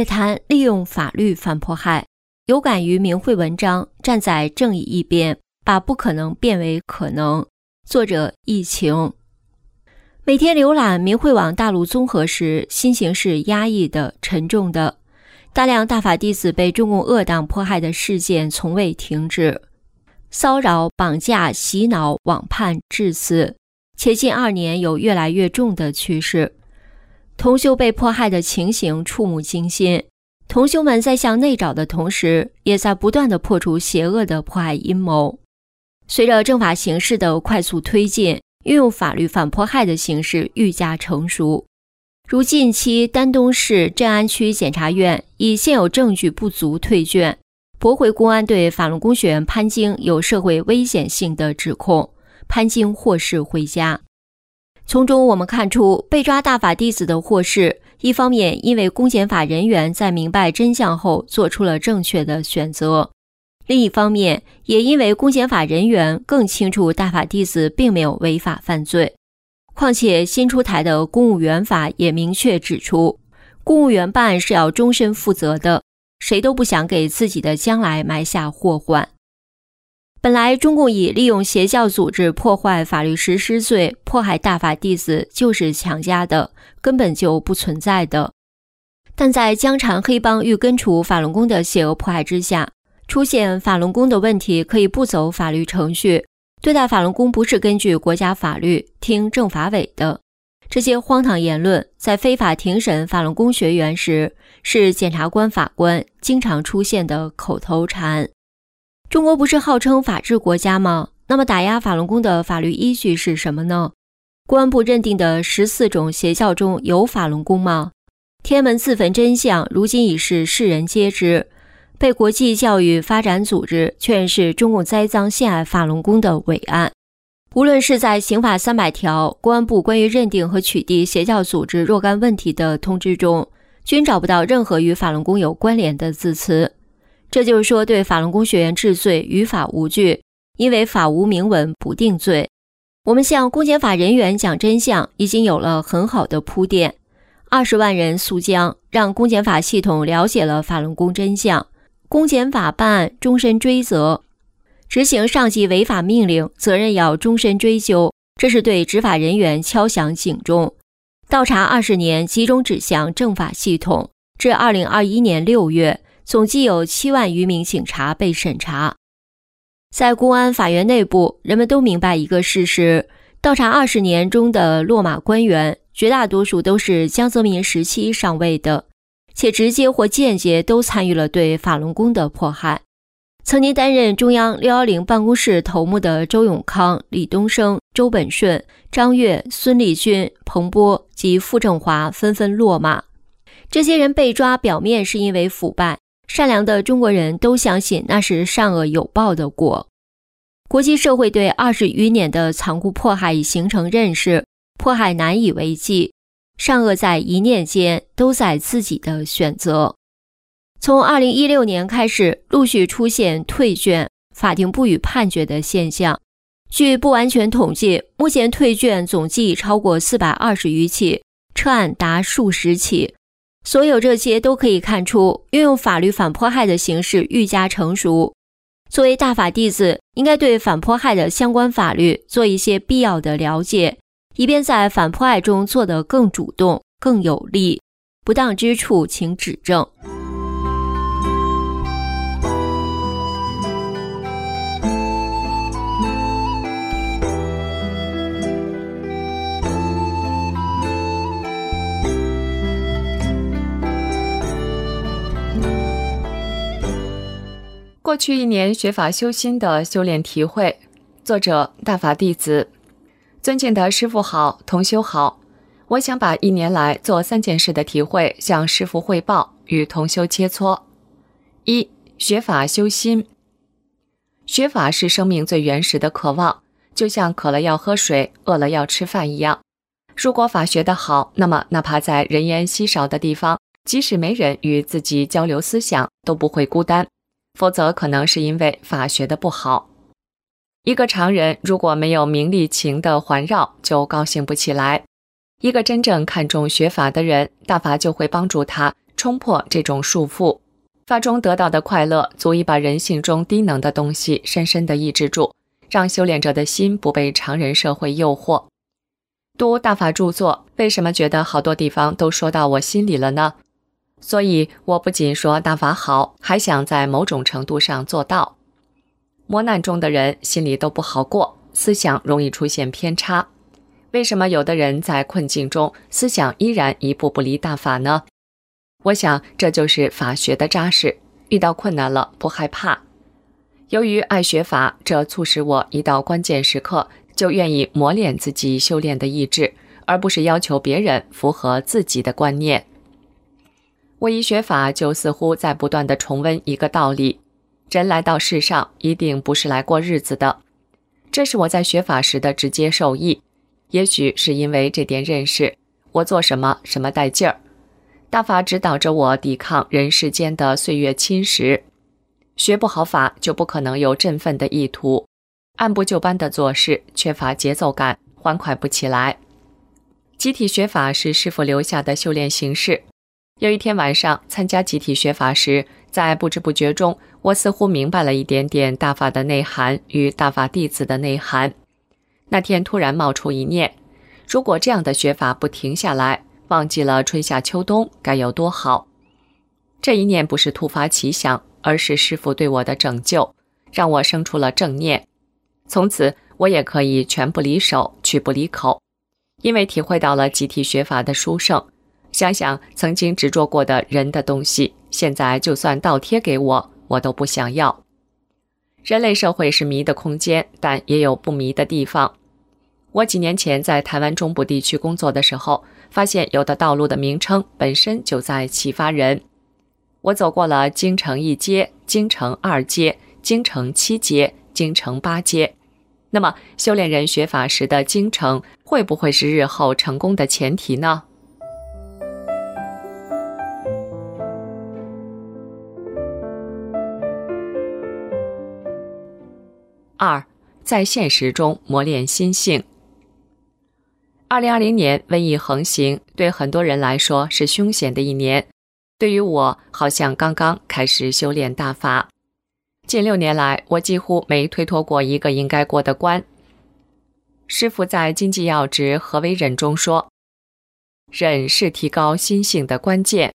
S5: 也谈利用法律反迫害，有感于明慧文章，站在正义一边，把不可能变为可能。作者疫情。每天浏览明慧网大陆综合时，心情是压抑的、沉重的。大量大法弟子被中共恶党迫害的事件从未停止，骚扰、绑架、洗脑、网判、致死，且近二年有越来越重的趋势。同修被迫害的情形触目惊心，同修们在向内找的同时，也在不断地破除邪恶的迫害阴谋。随着政法形势的快速推进，运用法律反迫害的形式愈加成熟。如近期丹东市镇安区检察院以现有证据不足退卷，驳回公安对法轮功学员潘晶有社会危险性的指控，潘晶获释回家。从中我们看出，被抓大法弟子的获释，一方面因为公检法人员在明白真相后做出了正确的选择，另一方面也因为公检法人员更清楚大法弟子并没有违法犯罪。况且新出台的公务员法也明确指出，公务员办案是要终身负责的，谁都不想给自己的将来埋下祸患。本来中共以利用邪教组织破坏法律实施罪迫害大法弟子就是强加的，根本就不存在的。但在江缠黑帮欲根除法轮功的邪恶迫害之下，出现法轮功的问题可以不走法律程序，对待法轮功不是根据国家法律听政法委的，这些荒唐言论在非法庭审法轮功学员时，是检察官法官经常出现的口头禅。中国不是号称法治国家吗？那么打压法轮功的法律依据是什么呢？公安部认定的十四种邪教中有法轮功吗？天安门自焚真相如今已是世人皆知，被国际教育发展组织确认是中共栽赃陷害法轮功的伪案。无论是在刑法三百条、公安部关于认定和取缔邪教组织若干问题的通知中，均找不到任何与法轮功有关联的字词。这就是说，对法轮功学员治罪于法无据，因为法无明文不定罪。我们向公检法人员讲真相已经有了很好的铺垫，二十万人诉江，让公检法系统了解了法轮功真相。公检法办案终身追责，执行上级违法命令，责任要终身追究，这是对执法人员敲响警钟。倒查二十年，集中指向政法系统，至二零二一年六月，总计有七万余名警察被审查。在公安法院内部，人们都明白一个事实，倒查二十年中的落马官员，绝大多数都是江泽民时期上位的，且直接或间接都参与了对法轮功的迫害。曾经担任中央六一零办公室头目的周永康、李东生、周本顺、张悦、孙立军、彭波及傅政华纷纷落马。这些人被抓，表面是因为腐败，善良的中国人都相信那是善恶有报的果。国际社会对二十余年的残酷迫害已形成认识，迫害难以为继，善恶在一念间，都在自己的选择。从二零一六年开始，陆续出现退卷、法庭不予判决的现象。据不完全统计，目前退卷总计超过四百二十余起，撤案达数十起。所有这些都可以看出，运用法律反迫害的形式愈加成熟。作为大法弟子，应该对反迫害的相关法律做一些必要的了解，以便在反迫害中做得更主动、更有力。不当之处请指正。
S9: 过去一年学法修心的修炼体会，作者大法弟子。尊敬的师父好，同修好，我想把一年来做三件事的体会向师父汇报，与同修切磋。一、学法修心。学法是生命最原始的渴望，就像渴了要喝水，饿了要吃饭一样。如果法学得好，那么哪怕在人烟稀少的地方，即使没人与自己交流思想，都不会孤单。否则可能是因为法学的不好。一个常人如果没有名利情的环绕，就高兴不起来。一个真正看重学法的人，大法就会帮助他冲破这种束缚。法中得到的快乐足以把人性中低能的东西深深地抑制住，让修炼者的心不被常人社会诱惑。读大法著作，为什么觉得好多地方都说到我心里了呢？所以我不仅说大法好，还想在某种程度上做到。磨难中的人心里都不好过，思想容易出现偏差。为什么有的人在困境中思想依然一步不离大法呢？我想这就是法学的扎实，遇到困难了不害怕。由于爱学法，这促使我一到关键时刻就愿意磨练自己修炼的意志，而不是要求别人符合自己的观念。我一学法就似乎在不断地重温一个道理：人来到世上一定不是来过日子的。这是我在学法时的直接受益，也许是因为这点认识，我做什么什么带劲儿。大法指导着我抵抗人世间的岁月侵蚀，学不好法就不可能有振奋的意图，按部就班的做事，缺乏节奏感，欢快不起来。集体学法是师父留下的修炼形式。有一天晚上参加集体学法时，在不知不觉中，我似乎明白了一点点大法的内涵与大法弟子的内涵。那天突然冒出一念，如果这样的学法不停下来，忘记了春夏秋冬该有多好。这一念不是突发奇想，而是师父对我的拯救，让我生出了正念。从此我也可以拳不离手，曲不离口，因为体会到了集体学法的殊胜。想想曾经执着过的人的东西，现在就算倒贴给我，我都不想要。人类社会是迷的空间，但也有不迷的地方。我几年前在台湾中部地区工作的时候，发现有的道路的名称本身就在启发人。我走过了京城一街、京城二街、京城七街、京城八街。那么修炼人学法时的京城，会不会是日后成功的前提呢？二，在现实中磨练心性。二零二零年瘟疫横行，对很多人来说是凶险的一年。对于我，好像刚刚开始修炼大法。近六年来，我几乎没推脱过一个应该过的关。师父在《经济要旨何为忍》中说，忍是提高心性的关键。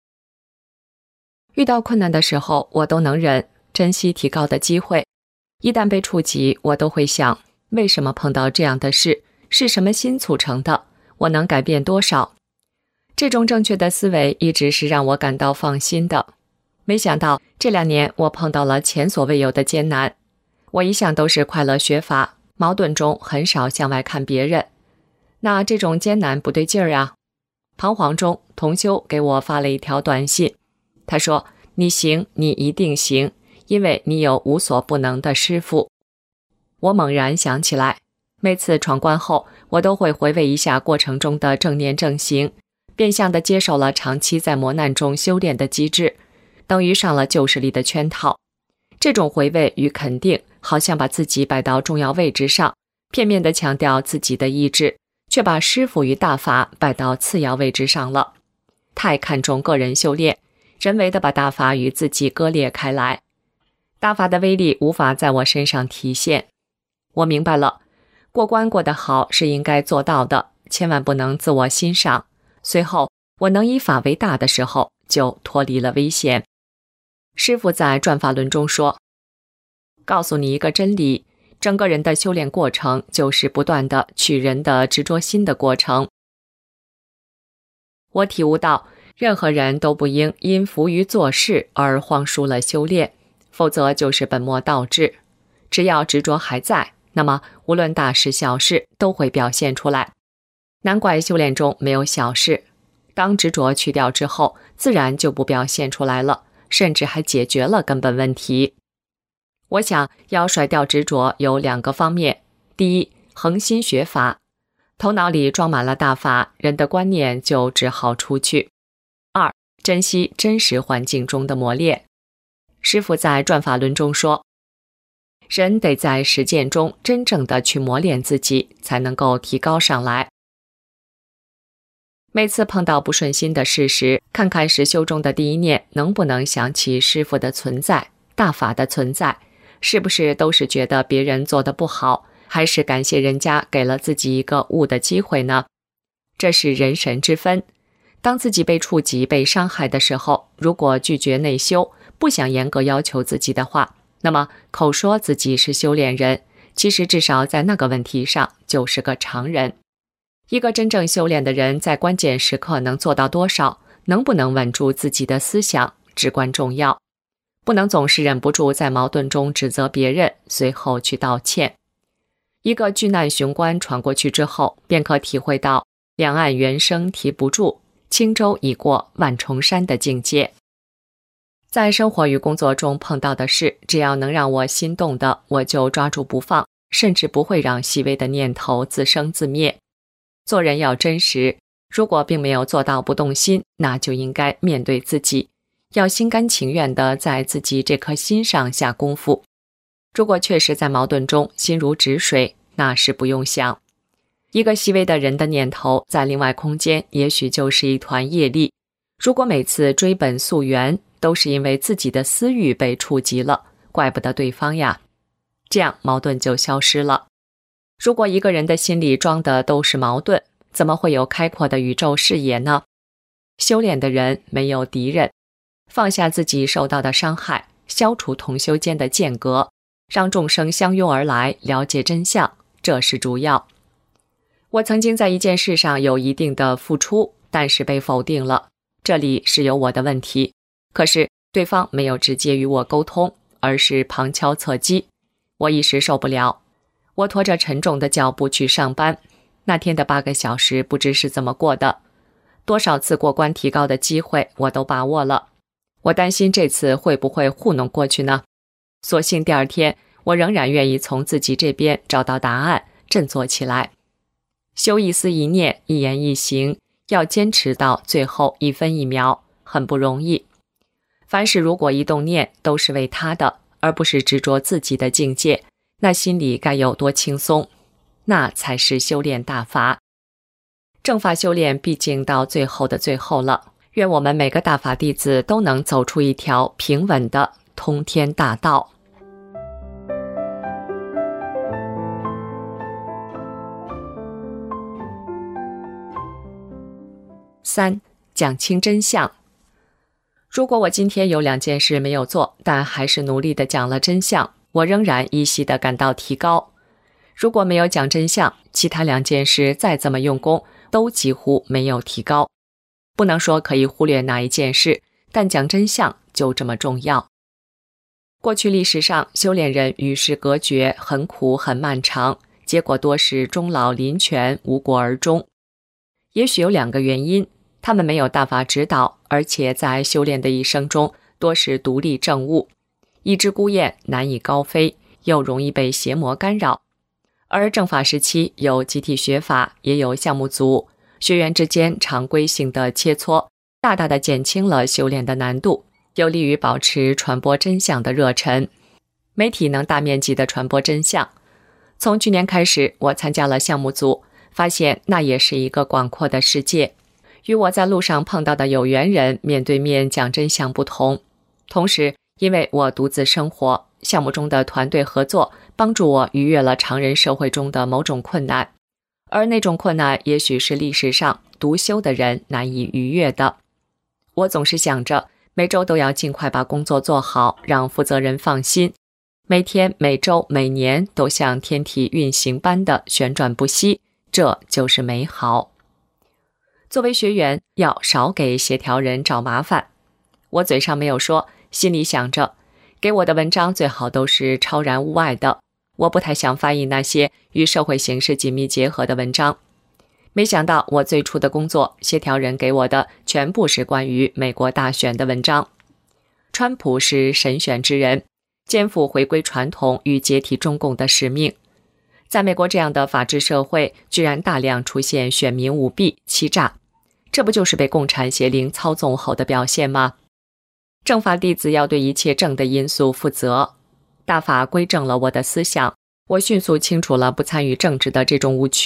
S9: 遇到困难的时候，我都能忍，珍惜提高的机会。一旦被触及，我都会想，为什么碰到这样的事？是什么心促成的？我能改变多少？这种正确的思维一直是让我感到放心的。没想到这两年我碰到了前所未有的艰难。我一向都是快乐学法，矛盾中很少向外看别人。那这种艰难不对劲儿啊！彷徨中，同修给我发了一条短信，他说：“你行，你一定行。”因为你有无所不能的师父。我猛然想起来，每次闯关后，我都会回味一下过程中的正念正行，变相地接受了长期在磨难中修炼的机制，等于上了旧势力的圈套。这种回味与肯定，好像把自己摆到重要位置上，片面地强调自己的意志，却把师父与大法摆到次要位置上了。太看重个人修炼，人为地把大法与自己割裂开来。大法的威力无法在我身上体现。我明白了，过关过得好是应该做到的，千万不能自我欣赏。随后，我能以法为大的时候，就脱离了危险。师父在转法轮中说，告诉你一个真理，整个人的修炼过程就是不断的取人的执着心的过程。我体悟到，任何人都不应因浮于做事而荒疏了修炼，否则就是本末倒置。只要执着还在，那么无论大事小事都会表现出来。难怪修炼中没有小事，当执着去掉之后，自然就不表现出来了，甚至还解决了根本问题。我想要甩掉执着有两个方面：第一，恒心学法，头脑里装满了大法，人的观念就只好出去；二，珍惜真实环境中的磨练。师父在转法轮中说，人得在实践中真正的去磨练自己，才能够提高上来。 每次碰到不顺心的事时，看看实修中的第一念能不能想起师父的存在，大法的存在，是不是都是觉得别人做得不好，还是感谢人家给了自己一个悟的机会呢？这是人神之分。当自己被触及、被伤害的时候，如果拒绝内修，不想严格要求自己的话，那么口说自己是修炼人，其实至少在那个问题上就是个常人。一个真正修炼的人，在关键时刻能做到多少，能不能稳住自己的思想，至关重要。不能总是忍不住在矛盾中指责别人，随后去道歉。一个巨难雄关闯过去之后，便可体会到两岸猿声啼不住，轻舟已过万重山的境界。在生活与工作中碰到的事，只要能让我心动的，我就抓住不放，甚至不会让细微的念头自生自灭。做人要真实，如果并没有做到不动心，那就应该面对自己，要心甘情愿地在自己这颗心上下功夫。如果确实在矛盾中心如止水，那是不用想。一个细微的人的念头，在另外空间也许就是一团业力。如果每次追本溯源都是因为自己的私欲被触及了，怪不得对方呀，这样矛盾就消失了。如果一个人的心里装的都是矛盾，怎么会有开阔的宇宙视野呢？修炼的人没有敌人，放下自己受到的伤害，消除同修间的间隔，让众生相拥而来，了解真相，这是主要。我曾经在一件事上有一定的付出，但是被否定了，这里是有我的问题。可是对方没有直接与我沟通，而是旁敲侧击，我一时受不了。我拖着沉重的脚步去上班，那天的八个小时不知是怎么过的，多少次过关提高的机会我都把握了。我担心这次会不会糊弄过去呢？所幸第二天我仍然愿意从自己这边找到答案，振作起来。修一思一念，一言一行，要坚持到最后一分一秒，很不容易。凡事如果一动念都是为他的，而不是执着自己的境界，那心里该有多轻松，那才是修炼大法。正法修炼毕竟到最后的最后了，愿我们每个大法弟子都能走出一条平稳的通天大道。三、讲清真相。如果我今天有两件事没有做，但还是努力地讲了真相，我仍然依稀地感到提高。如果没有讲真相，其他两件事再怎么用功，都几乎没有提高。不能说可以忽略哪一件事，但讲真相就这么重要。过去历史上，修炼人与世隔绝，很苦很漫长，结果多是终老临泉，无果而终。也许有两个原因，他们没有大法指导，而且在修炼的一生中多是独立证悟，一只孤雁难以高飞，又容易被邪魔干扰。而正法时期有集体学法，也有项目组，学员之间常规性的切磋，大大的减轻了修炼的难度，有利于保持传播真相的热忱。媒体能大面积的传播真相。从去年开始，我参加了项目组，发现那也是一个广阔的世界。与我在路上碰到的有缘人面对面讲真相不同。同时，因为我独自生活，项目中的团队合作帮助我逾越了常人社会中的某种困难，而那种困难也许是历史上独修的人难以逾越的。我总是想着每周都要尽快把工作做好，让负责人放心，每天每周每年都像天体运行般的旋转不息，这就是美好。作为学员，要少给协调人找麻烦。我嘴上没有说，心里想着，给我的文章最好都是超然物外的，我不太想翻译那些与社会形势紧密结合的文章。没想到我最初的工作，协调人给我的全部是关于美国大选的文章。川普是神选之人，肩负回归传统与解体中共的使命。在美国这样的法治社会，居然大量出现选民舞弊、欺诈，这不就是被共产邪灵操纵后的表现吗？正法弟子要对一切正的因素负责。大法归正了我的思想，我迅速清楚了不参与政治的这种误区，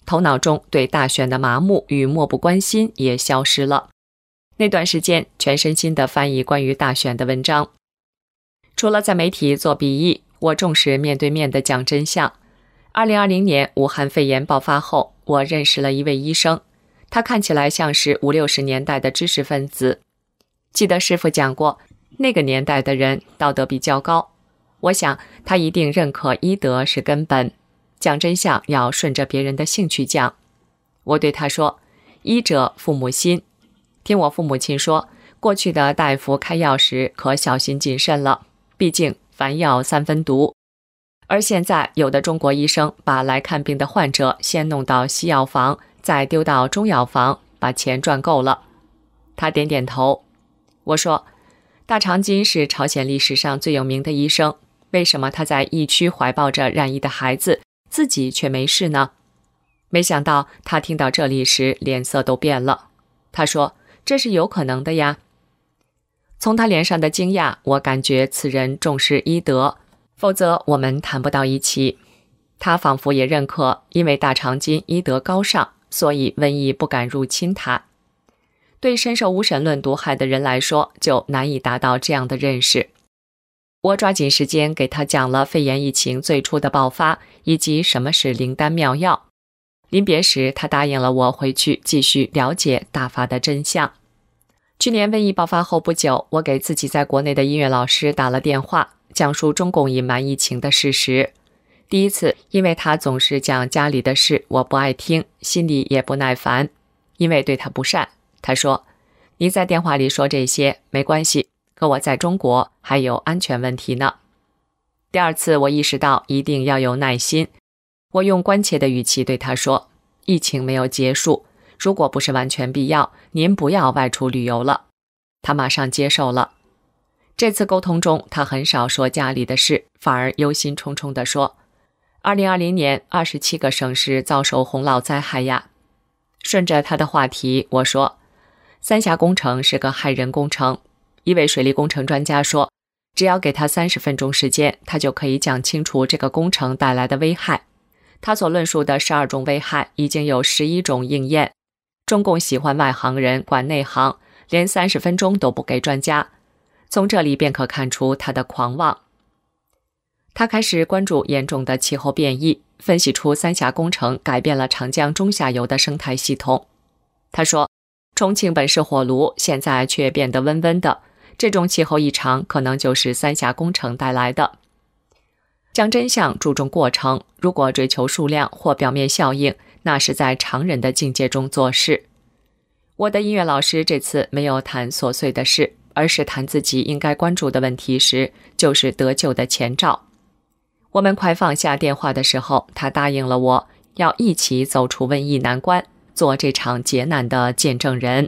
S9: 头脑中对大选的麻木与漠不关心也消失了。那段时间全身心地翻译关于大选的文章。除了在媒体做笔译，我重视面对面的讲真相。二零二零年武汉肺炎爆发后，我认识了一位医生，他看起来像是五六十年代的知识分子。记得师父讲过，那个年代的人道德比较高。我想他一定认可医德是根本，讲真相要顺着别人的兴趣讲。我对他说，医者父母心。听我父母亲说，过去的大夫开药时可小心谨慎了，毕竟凡药三分毒。而现在有的中国医生把来看病的患者先弄到西药房，再丢到中药房，把钱赚够了。他点点头。我说，大长今是朝鲜历史上最有名的医生，为什么他在疫区怀抱着染疫的孩子，自己却没事呢？没想到他听到这里时脸色都变了。他说，这是有可能的呀。从他脸上的惊讶，我感觉此人重视医德，否则我们谈不到一起。他仿佛也认可，因为大长今医德高尚，所以瘟疫不敢入侵他。对深受无神论毒害的人来说，就难以达到这样的认识。我抓紧时间给他讲了肺炎疫情最初的爆发，以及什么是灵丹妙药。临别时，他答应了我回去继续了解大法的真相。去年瘟疫爆发后不久，我给自己在国内的音乐老师打了电话，讲述中共隐瞒疫情的事实。第一次，因为他总是讲家里的事，我不爱听，心里也不耐烦，因为对他不善。他说，你在电话里说这些没关系，可我在中国还有安全问题呢。第二次，我意识到一定要有耐心，我用关切的语气对他说，疫情没有结束，如果不是完全必要，您不要外出旅游了。他马上接受了。这次沟通中，他很少说家里的事，反而忧心忡忡地说，二零二零年二十七个省市遭受洪涝灾害呀。顺着他的话题，我说，三峡工程是个害人工程。一位水利工程专家说，只要给他三十分钟时间，他就可以讲清楚这个工程带来的危害。他所论述的十二种危害已经有十一种应验。中共喜欢外行人管内行，连三十分钟都不给专家。从这里便可看出他的狂妄。他开始关注严重的气候变异，分析出三峡工程改变了长江中下游的生态系统。他说，重庆本是火炉，现在却变得温温的，这种气候异常可能就是三峡工程带来的。讲真相注重过程，如果追求数量或表面效应，那是在常人的境界中做事。我的音乐老师这次没有谈琐碎的事，而是谈自己应该关注的问题时，就是得救的前兆。我们快放下电话的时候，他答应了我，要一起走出瘟疫难关，做这场劫难的见证人。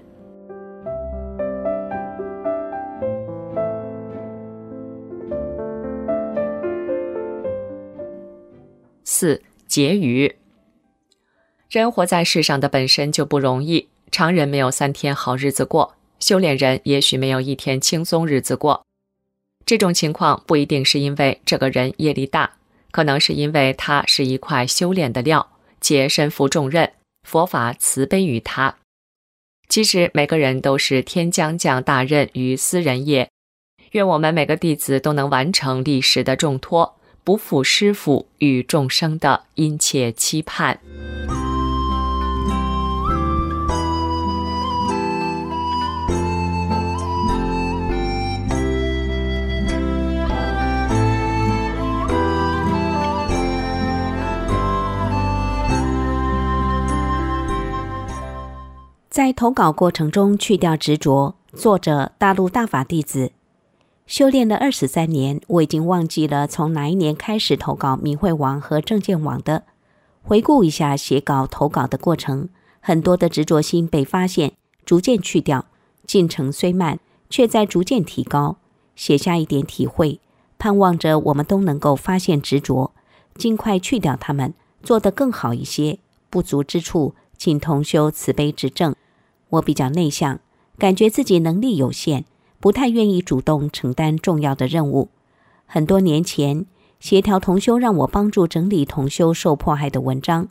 S9: 四、结语。人活在世上的本身就不容易，常人没有三天好日子过，修炼人也许没有一天轻松日子过。这种情况不一定是因为这个人业力大，可能是因为他是一块修炼的料，且身负重任，佛法慈悲于他。其实每个人都是天将降大任于斯人也，愿我们每个弟子都能完成历史的重托，不负师父与众生的殷切期盼。
S6: 在投稿过程中去掉执着。作者：大陆大法弟子。修炼了二十三年，我已经忘记了从哪一年开始投稿明慧网和证件网的。回顾一下写稿投稿的过程，很多的执着心被发现，逐渐去掉，进程虽慢，却在逐渐提高。写下一点体会，盼望着我们都能够发现执着，尽快去掉它们，做得更好一些。不足之处，请同修慈悲指正。我比较内向，感觉自己能力有限，不太愿意主动承担重要的任务。很多年前，协调同修让我帮助整理同修受迫害的文章，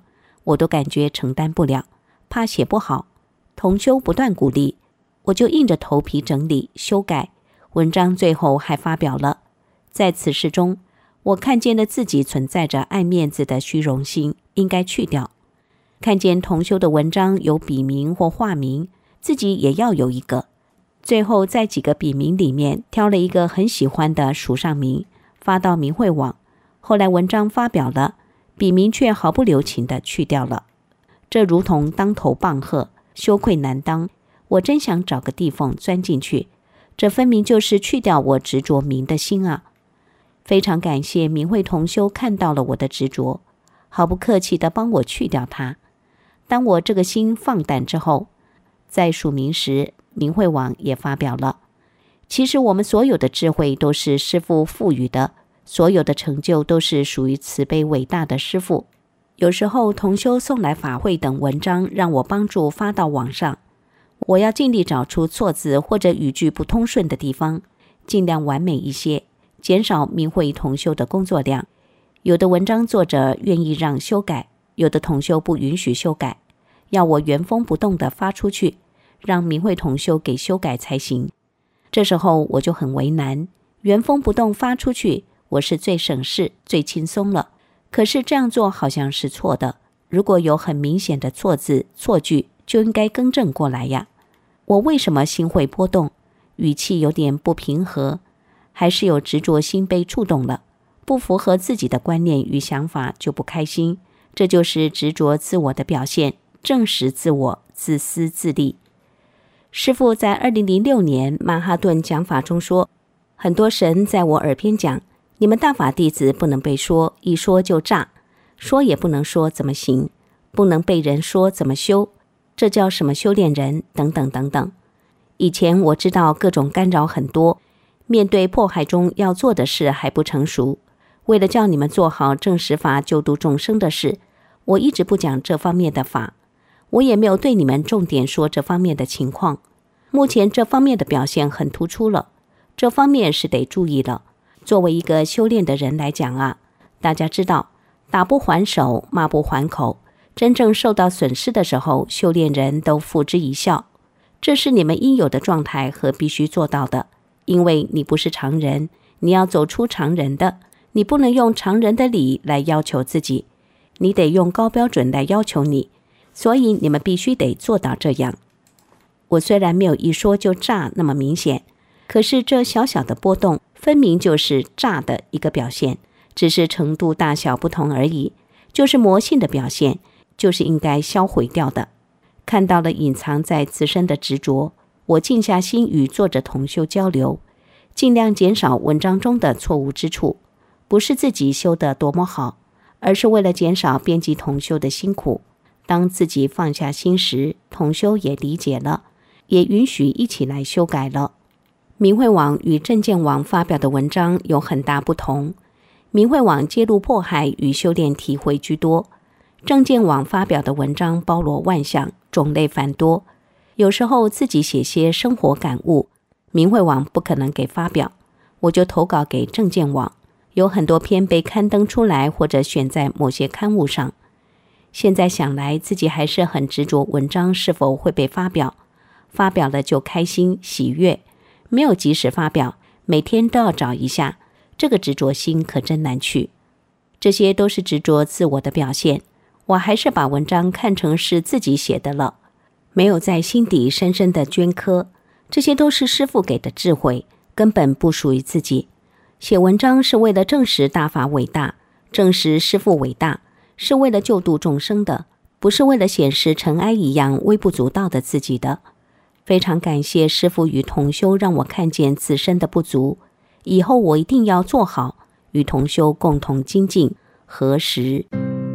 S10: 我都感觉承担不了，怕写不好。同修不断鼓励，我就硬着头皮整理修改，文章最后还发表了。在此事中，我看见了自己存在着爱面子的虚荣心，应该去掉。看见同修的文章有笔名或化名，自己也要有一个。最后在几个笔名里面挑了一个很喜欢的署上名，发到明慧网。后来文章发表了，笔名却毫不留情地去掉了。这如同当头棒喝，羞愧难当。我真想找个地缝钻进去，这分明就是去掉我执着名的心啊！非常感谢明慧同修看到了我的执着，毫不客气地帮我去掉它。当我这个心放淡之后，在署名时，明慧网也发表了。其实我们所有的智慧都是师父赋予的，所有的成就都是属于慈悲伟大的师父。有时候同修送来法会等文章，让我帮助发到网上，我要尽力找出错字或者语句不通顺的地方，尽量完美一些，减少明慧同修的工作量。有的文章作者愿意让修改，有的同修不允许修改，要我原封不动地发出去，让明慧同修给修改才行。这时候我就很为难，原封不动发出去，我是最省事最轻松了，可是这样做好像是错的。如果有很明显的错字错句，就应该更正过来呀。我为什么心会波动，语气有点不平和，还是有执着心被触动了，不符合自己的观念与想法就不开心，这就是执着自我的表现，证实自我，自私自利。师父在二零零六年曼哈顿讲法中说，很多神在我耳边讲，你们大法弟子不能被说，一说就炸，说也不能说怎么行，不能被人说怎么修，这叫什么修炼人，等等等等。以前我知道各种干扰很多，面对迫害中要做的事还不成熟，为了叫你们做好正实法救度众生的事，我一直不讲这方面的法，我也没有对你们重点说这方面的情况。目前这方面的表现很突出了，这方面是得注意了。作为一个修炼的人来讲啊，大家知道，打不还手，骂不还口，真正受到损失的时候，修炼人都付之一笑。这是你们应有的状态和必须做到的，因为你不是常人，你要走出常人的，你不能用常人的理来要求自己，你得用高标准来要求你，所以你们必须得做到这样。我虽然没有一说就炸那么明显，可是这小小的波动分明就是炸的一个表现，只是程度大小不同而已，就是魔性的表现，就是应该销毁掉的。看到了隐藏在自身的执着，我静下心与作者同修交流，尽量减少文章中的错误之处，不是自己修得多么好，而是为了减少编辑同修的辛苦。当自己放下心时，同修也理解了，也允许一起来修改了。明慧网与正见网发表的文章有很大不同，明慧网揭露迫害与修炼体会居多，正见网发表的文章包罗万象，种类繁多，有时候自己写些生活感悟，明慧网不可能给发表，我就投稿给正见网，有很多篇被刊登出来或者选在某些刊物上。现在想来，自己还是很执着文章是否会被发表，发表了就开心喜悦，没有及时发表，每天都要找一下，这个执着心可真难去。这些都是执着自我的表现，我还是把文章看成是自己写的了，没有在心底深深的镌刻，这些都是师父给的智慧，根本不属于自己。写文章是为了证实大法伟大，证实师父伟大，是为了救度众生的，不是为了显示尘埃一样微不足道的自己的。非常感谢师父与同修让我看见自身的不足，以后我一定要做好，与同修共同精进合实。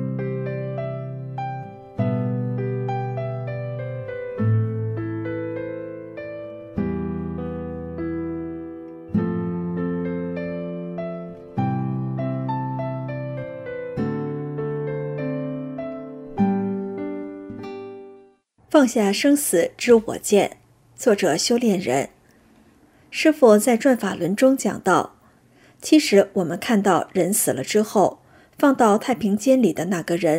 S8: 放下生死知我见，作者修炼人。师父在转法轮中讲到，其实我们看到人死了之后，放到太平间里的那个人，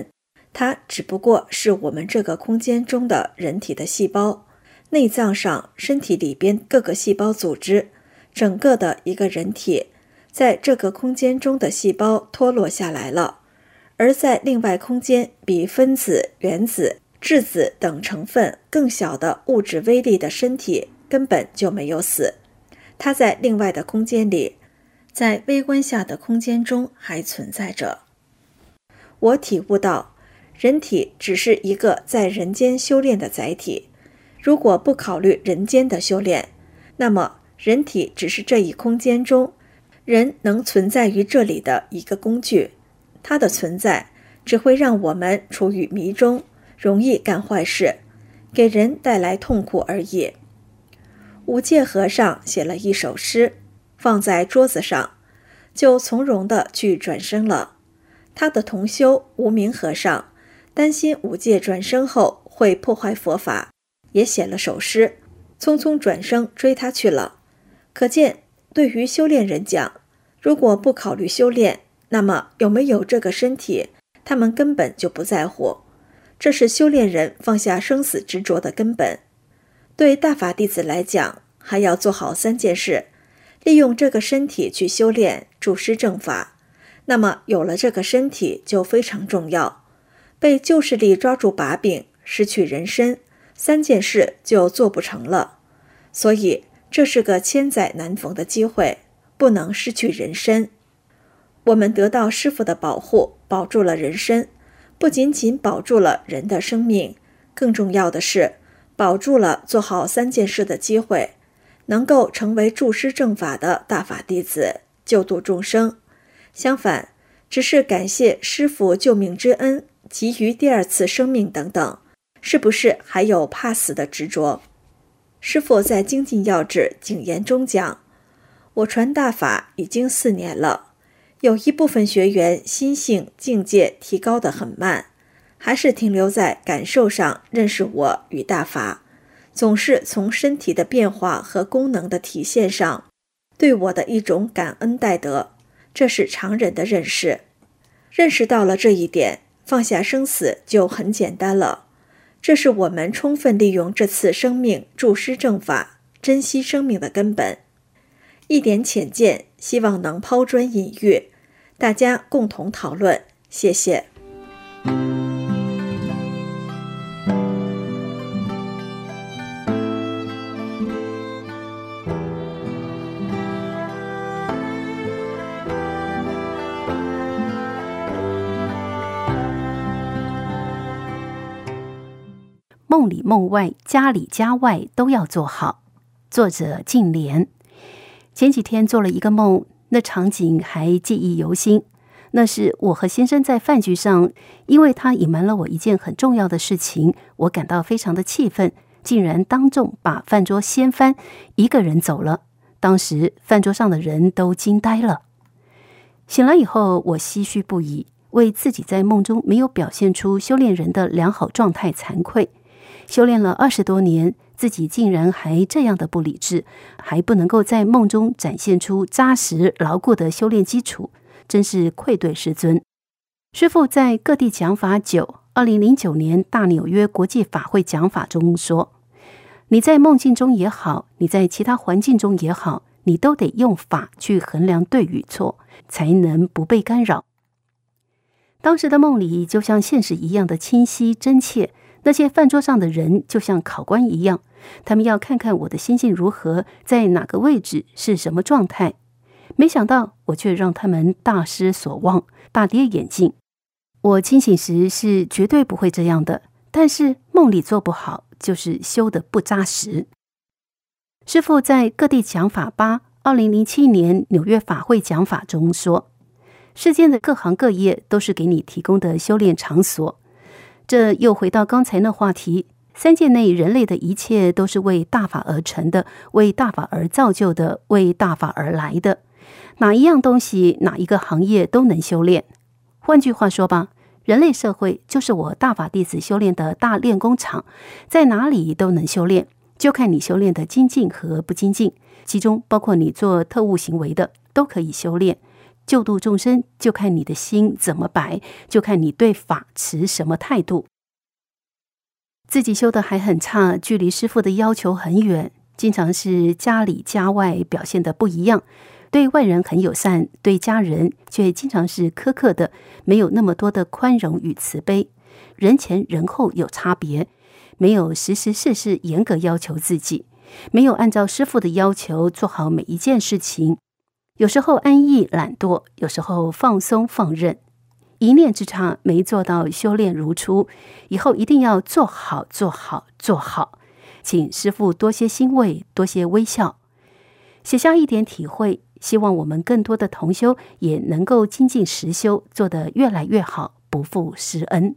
S8: 它只不过是我们这个空间中的人体的细胞，内脏上身体里边各个细胞组织，整个的一个人体在这个空间中的细胞脱落下来了，而在另外空间比分子、原子、质子等成分更小的物质微粒的身体根本就没有死，它在另外的空间里，在微观下的空间中还存在着。我体悟到，人体只是一个在人间修炼的载体，如果不考虑人间的修炼，那么人体只是这一空间中人能存在于这里的一个工具，它的存在只会让我们处于迷中，容易干坏事，给人带来痛苦而已。五戒和尚写了一首诗，放在桌子上，就从容地去转生了。他的同修无名和尚担心五戒转生后会破坏佛法，也写了首诗，匆匆转生追他去了。可见对于修炼人讲，如果不考虑修炼，那么有没有这个身体他们根本就不在乎，这是修炼人放下生死执着的根本。对大法弟子来讲，还要做好三件事，利用这个身体去修炼注释正法，那么有了这个身体就非常重要。被旧势力抓住把柄，失去人身，三件事就做不成了。所以这是个千载难逢的机会，不能失去人身。我们得到师父的保护，保住了人身，不仅仅保住了人的生命，更重要的是保住了做好三件事的机会，能够成为注释正法的大法弟子，救度众生。相反，只是感谢师父救命之恩，给予第二次生命等等，是不是还有怕死的执着？师父在精进要旨警言中讲，我传大法已经四年了，有一部分学员心性境界提高得很慢，还是停留在感受上认识我与大法，总是从身体的变化和功能的体现上对我的一种感恩戴德，这是常人的认识。认识到了这一点，放下生死就很简单了。这是我们充分利用这次生命注释正法，珍惜生命的根本。一点浅见，希望能抛砖引玉，大家共同讨论，谢谢。
S4: 梦里梦外，家里家外都要做好。作者净莲。前几天做了一个梦，那场景还记忆犹新。那是我和先生在饭局上，因为他隐瞒了我一件很重要的事情，我感到非常的气愤，竟然当众把饭桌掀翻，一个人走了。当时饭桌上的人都惊呆了。醒来以后，我唏嘘不已，为自己在梦中没有表现出修炼人的良好状态惭愧。修炼了二十多年，自己竟然还这样的不理智，还不能够在梦中展现出扎实牢固的修炼基础，真是愧对师尊。师父在各地讲法九二零零九年大纽约国际法会讲法中说，你在梦境中也好，你在其他环境中也好，你都得用法去衡量对与错，才能不被干扰。当时的梦里就像现实一样的清晰真切，那些饭桌上的人就像考官一样，他们要看看我的心性如何，在哪个位置，是什么状态。没想到我却让他们大失所望，大跌眼镜。我清醒时是绝对不会这样的，但是梦里做不好，就是修得不扎实。师父在各地讲法八二零零七年纽约法会讲法中说，世间的各行各业都是给你提供的修炼场所。这又回到刚才那话题，三界内人类的一切都是为大法而成的，为大法而造就的，为大法而来的。哪一样东西，哪一个行业都能修炼。换句话说吧，人类社会就是我大法弟子修炼的大练功场，在哪里都能修炼，就看你修炼的精进和不精进，其中包括你做特务行为的都可以修炼， 救度众生就看你的心怎么摆，就看你对法持什么态度。自己修的还很差，距离师父的要求很远，经常是家里家外表现的不一样，对外人很友善，对家人却经常是苛刻的，没有那么多的宽容与慈悲，人前人后有差别，没有时时事事严格要求自己，没有按照师父的要求做好每一件事情，有时候安逸懒惰，有时候放松放任，一念之差没做到修炼如初，以后一定要做好做好做好，请师父多些欣慰，多些微笑，写下一点体会，希望我们更多的同修也能够精进实修，做得越来越好，不负师恩。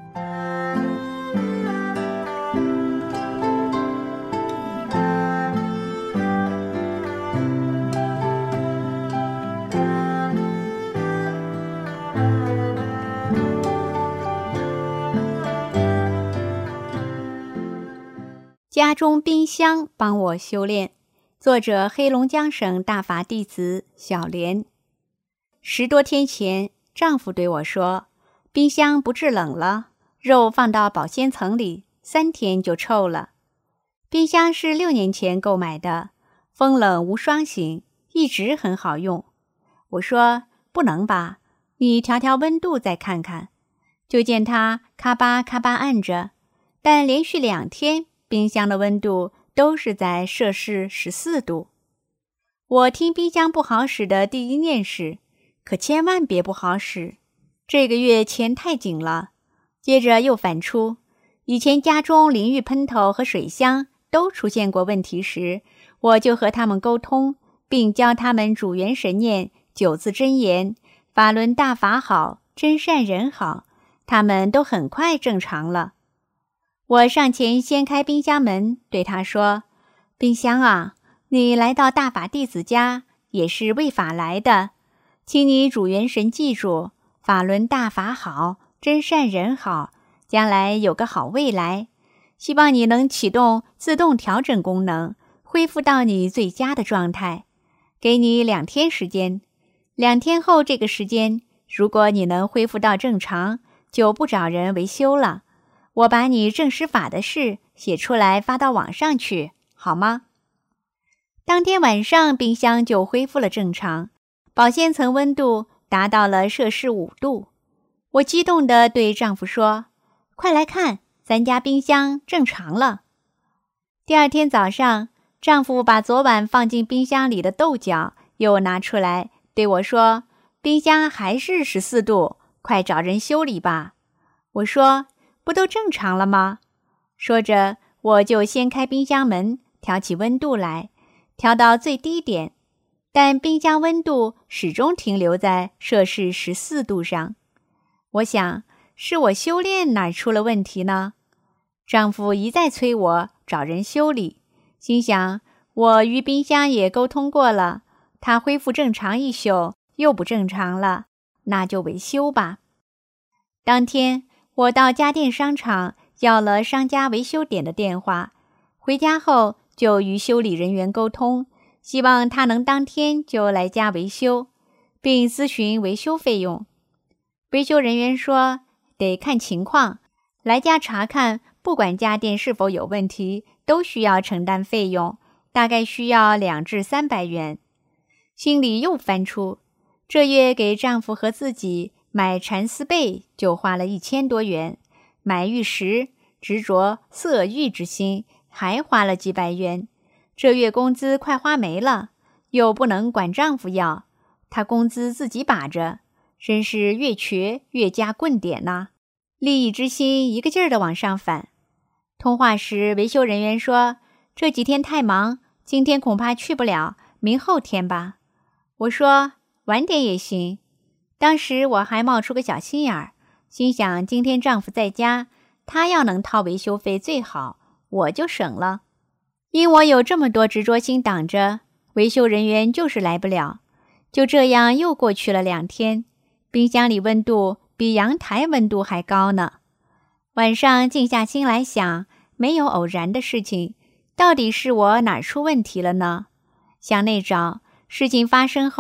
S6: 家中冰箱帮我修炼，作者黑龙江省大法弟子小莲。十多天前，丈夫对我说，冰箱不制冷了，肉放到保鲜层里，三天就臭了。冰箱是六年前购买的，风冷无霜型，一直很好用。我说，不能吧，你调调温度再看看。就见它咔吧咔吧按着，但连续两天冰箱的温度都是在摄氏十四度。我听冰箱不好使的第一念是，可千万别不好使，这个月钱太紧了。接着又反出，以前家中淋浴喷头和水箱都出现过问题时，我就和他们沟通，并教他们主元神念九字真言，法轮大法好，真善人好，他们都很快正常了。我上前掀开冰箱门，对他说，冰箱啊，你来到大法弟子家也是为法来的，请你主元神记住，法轮大法好，真善人好，将来有个好未来，希望你能启动自动调整功能，恢复到你最佳的状态。给你两天时间，两天后这个时间，如果你能恢复到正常，就不找人维修了。我把你证实法的事写出来发到网上去，好吗？当天晚上冰箱就恢复了正常，保鲜层温度达到了摄氏五度。我激动地对丈夫说，快来看，咱家冰箱正常了。第二天早上，丈夫把昨晚放进冰箱里的豆角又拿出来，对我说，冰箱还是十四度，快找人修理吧。我说，不都正常了吗？说着，我就掀开冰箱门，调起温度来，调到最低点，但冰箱温度始终停留在摄氏十四度上。我想，是我修炼哪儿出了问题呢？丈夫一再催我找人修理，心想，我与冰箱也沟通过了，它恢复正常一宿，又不正常了，那就维修吧。当天，我到家电商场要了商家维修点的电话，回家后就与修理人员沟通，希望他能当天就来家维修，并咨询维修费用。维修人员说，得看情况，来家查看，不管家电是否有问题，都需要承担费用，大概需要两至三百元。心里又翻出，这月给丈夫和自己买蚕丝被就花了一千多元，买玉石，执着色欲之心，还花了几百元。这月工资快花没了，又不能管丈夫要，他工资自己把着，真是越缺越加棍点呐、啊！利益之心一个劲儿地往上反。通话时，维修人员说，这几天太忙，今天恐怕去不了，明后天吧。我说，晚点也行。当时我还冒出个小心眼儿，心想今天丈夫在家，他要能掏维修费最好，我就省了。因我有这么多执着心挡着，维修人员就是来不了。就这样又过去了两天，冰箱里温度比阳台温度还高呢。晚上静下心来想，没有偶然的事情，到底是我哪儿出问题了呢？向内找，事情发生后，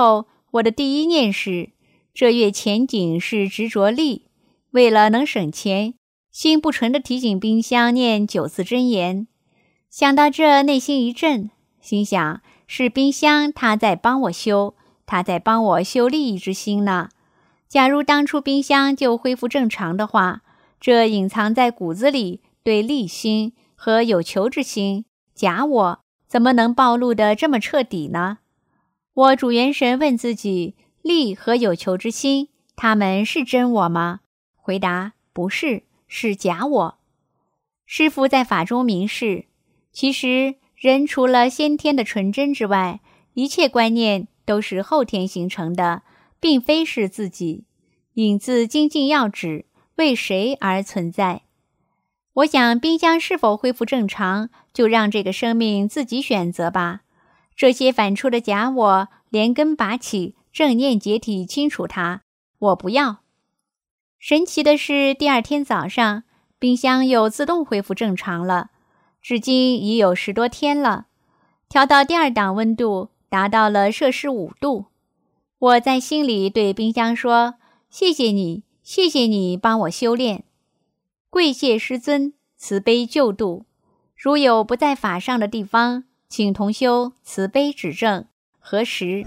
S6: 我的第一念是，这月前景是执着利，为了能省钱，心不纯地提醒冰箱念九字真言。想到这，内心一震，心想是冰箱他在帮我修，他在帮我修利益之心呢。假如当初冰箱就恢复正常的话，这隐藏在骨子里对利心和有求之心假我怎么能暴露得这么彻底呢？我主元神问自己，利和有求之心，他们是真我吗？回答不是，是假我。师父在法中明示，其实人除了先天的纯真之外，一切观念都是后天形成的，并非是自己。引自精进要旨，为谁而存在？我想冰箱是否恢复正常，就让这个生命自己选择吧。这些反出的假我，连根拔起，正念解体，清除它。我不要。神奇的是，第二天早上，冰箱又自动恢复正常了。至今已有十多天了，调到第二档温度，达到了摄氏五度。我在心里对冰箱说：谢谢你，谢谢你帮我修炼。跪谢师尊，慈悲救度。如有不在法上的地方，请同修慈悲指正。何时？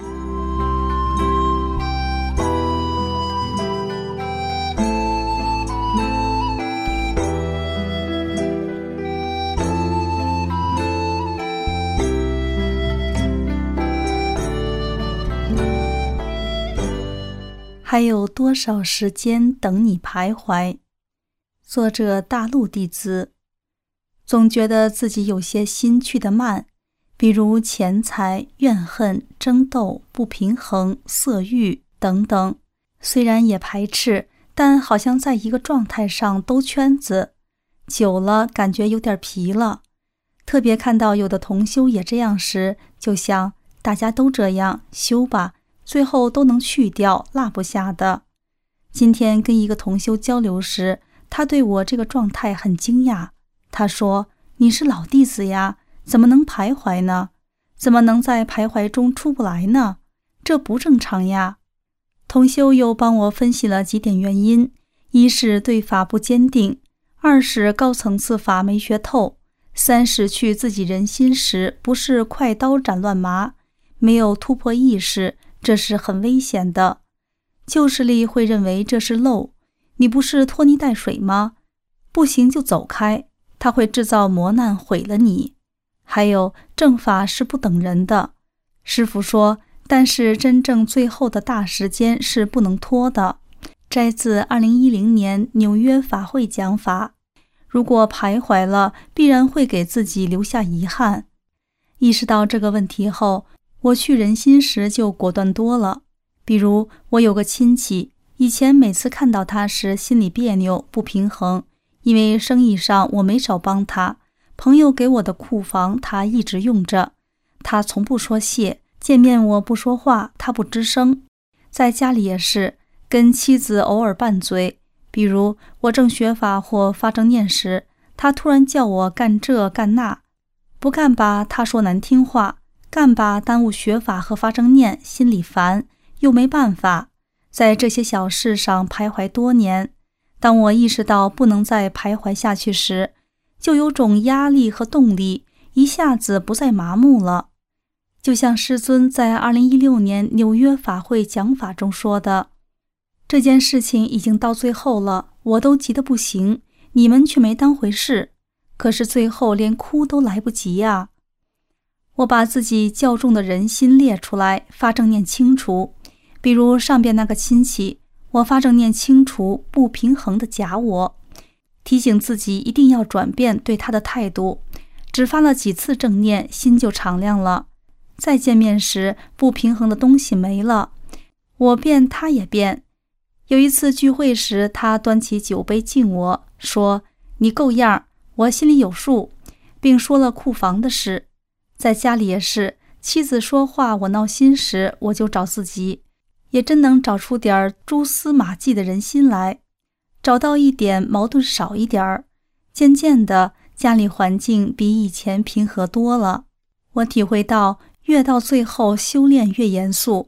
S7: 还有多少时间等你徘徊？作者大陆弟子。总觉得自己有些心去得慢，比如钱财、怨恨、争斗、不平衡、色欲等等，虽然也排斥，但好像在一个状态上兜圈子，久了感觉有点疲了。特别看到有的同修也这样时，就想大家都这样，修吧，最后都能去掉，落不下的。今天跟一个同修交流时，他对我这个状态很惊讶。他说：你是老弟子呀，怎么能徘徊呢？怎么能在徘徊中出不来呢？这不正常呀。同修又帮我分析了几点原因，一是对法不坚定，二是高层次法没学透，三是去自己人心时不是快刀斩乱麻，没有突破意识，这是很危险的。旧势力会认为这是漏，你不是拖泥带水吗？不行就走开，他会制造磨难毁了你。还有正法是不等人的，师父说，但是真正最后的大时间是不能拖的。摘自二零一零年纽约法会讲法。如果徘徊了，必然会给自己留下遗憾。意识到这个问题后，我去人心时就果断多了。比如我有个亲戚，以前每次看到他时心里别扭不平衡，因为生意上我没少帮他，朋友给我的库房他一直用着，他从不说谢，见面我不说话他不吱声。在家里也是，跟妻子偶尔拌嘴，比如我正学法或发正念时，他突然叫我干这干那，不干吧他说难听话，干吧耽误学法和发正念，心里烦，又没办法，在这些小事上徘徊多年。当我意识到不能再徘徊下去时，就有种压力和动力，一下子不再麻木了。就像师尊在二零一六年纽约法会讲法中说的，这件事情已经到最后了，我都急得不行，你们却没当回事，可是最后连哭都来不及呀。我把自己较重的人心列出来，发正念清除。比如上边那个亲戚，我发正念清除不平衡的假我，提醒自己一定要转变对他的态度。只发了几次正念，心就敞亮了。再见面时，不平衡的东西没了，我变他也变。有一次聚会时，他端起酒杯敬我，说：你够样，我心里有数，并说了库房的事。在家里也是，妻子说话我闹心时，我就找自己，也真能找出点蛛丝马迹的人心来，找到一点矛盾少一点儿。渐渐的，家里环境比以前平和多了。我体会到，越到最后修炼越严肃，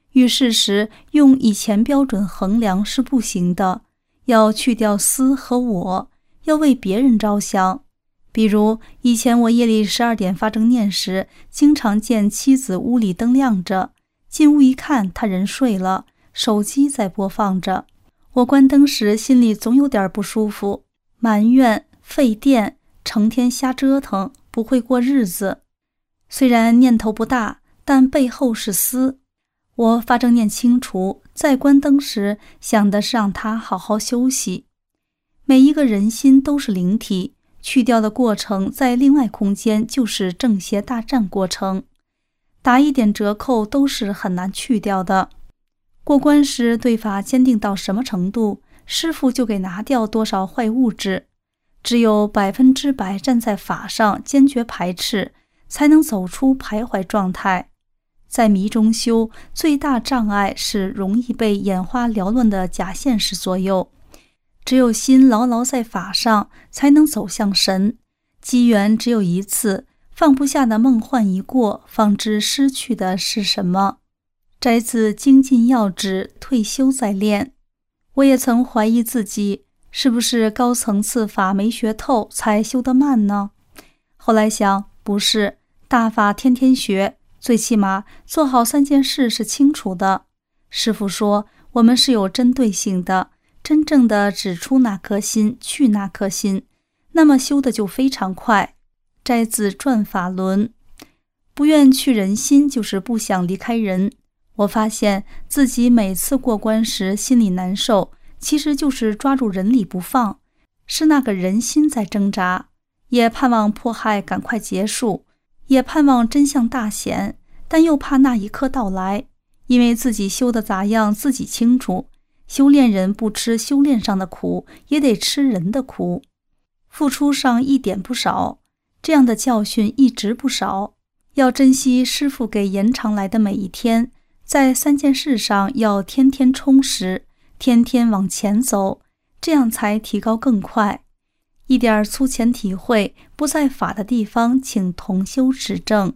S7: 遇事时用以前标准衡量是不行的，要去掉私和我，要为别人着想。比如以前我夜里十二点发正念时，经常见妻子屋里灯亮着，进屋一看，她人睡了，手机在播放着。我关灯时心里总有点不舒服，埋怨费电，成天瞎折腾，不会过日子。虽然念头不大，但背后是私。我发正念清除，在关灯时想的是让他好好休息。每一个人心都是灵体，去掉的过程在另外空间就是正邪大战过程，打一点折扣都是很难去掉的。过关时对法坚定到什么程度，师父就给拿掉多少坏物质。只有百分之百站在法上，坚决排斥，才能走出徘徊状态。在迷中修，最大障碍是容易被眼花缭乱的假现实左右。只有心牢牢在法上，才能走向神。机缘只有一次，放不下的梦幻一过，方知失去的是什么。摘自精进要旨，退休再练。我也曾怀疑自己，是不是高层次法没学透才修得慢呢？后来想，不是，大法天天学，最起码做好三件事是清楚的。师父说，我们是有针对性的，真正的指出那颗心，去那颗心，那么修的就非常快。摘自转法轮。不愿去人心，就是不想离开人。我发现自己每次过关时心里难受，其实就是抓住人理不放，是那个人心在挣扎，也盼望迫害赶快结束，也盼望真相大显，但又怕那一刻到来，因为自己修的咋样自己清楚。修炼人不吃修炼上的苦，也得吃人的苦，付出上一点不少，这样的教训一直不少。要珍惜师父给延长来的每一天，在三件事上要天天充实，天天往前走，这样才提高更快。一点粗浅体会，不在法的地方，请同修指正。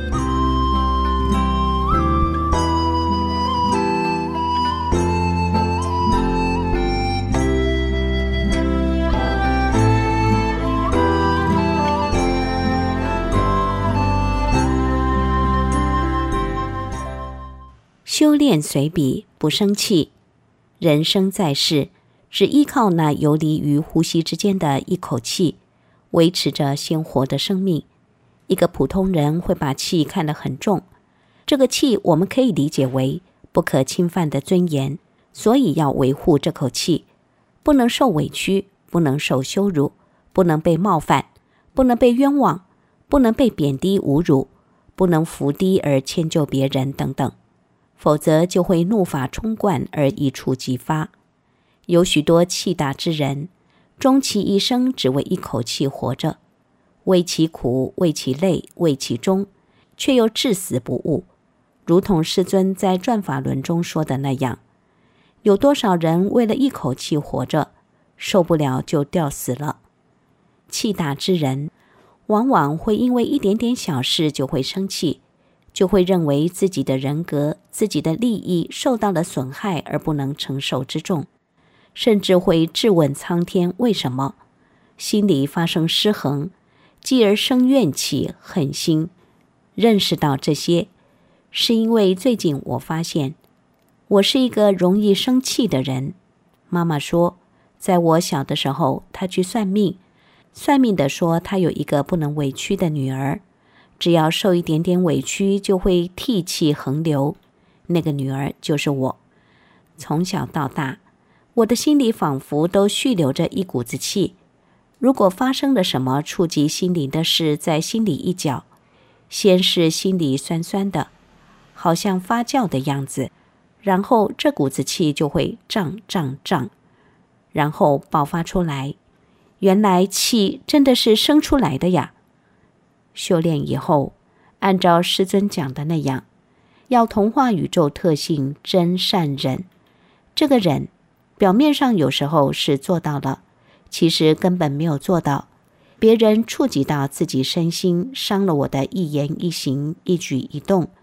S10: 修炼随笔，不生气。人生在世，只依靠那游离于呼吸之间的一口气，维持着鲜活的生命。一个普通人会把气看得很重，这个气我们可以理解为不可侵犯的尊严，所以要维护这口气，不能受委屈，不能受羞辱，不能被冒犯，不能被冤枉，不能被贬低侮辱，不能伏低而迁就别人等等。否则就会怒发冲冠而一触即发。有许多气大之人，终其一生只为一口气活着，为其苦，为其累，为其终，却又至死不悟。如同师尊在转法轮中说的那样，有多少人为了一口气活着，受不了就吊死了。气大之人，往往会因为一点点小事就会生气，就会认为自己的人格、自己的利益受到了损害而不能承受之重，甚至会质问苍天为什么，心里发生失衡，继而生怨气、恨心。认识到这些，是因为最近我发现，我是一个容易生气的人。妈妈说，在我小的时候，她去算命，算命的说她有一个不能委屈的女儿，只要受一点点委屈就会涕气横流，那个女儿就是我。从小到大，我的心里仿佛都蓄留着一股子气，如果发生了什么触及心灵的事，在心里一搅，先是心里酸酸的，好像发酵的样子，然后这股子气就会胀胀胀，然后爆发出来。原来气真的是生出来的呀。修炼以后，按照师尊讲的那样，要同化宇宙特性真善忍。这个忍，表面上有时候是做到了，其实根本没有做到。别人触及到自己身心，伤了我的一言一行、一举一动，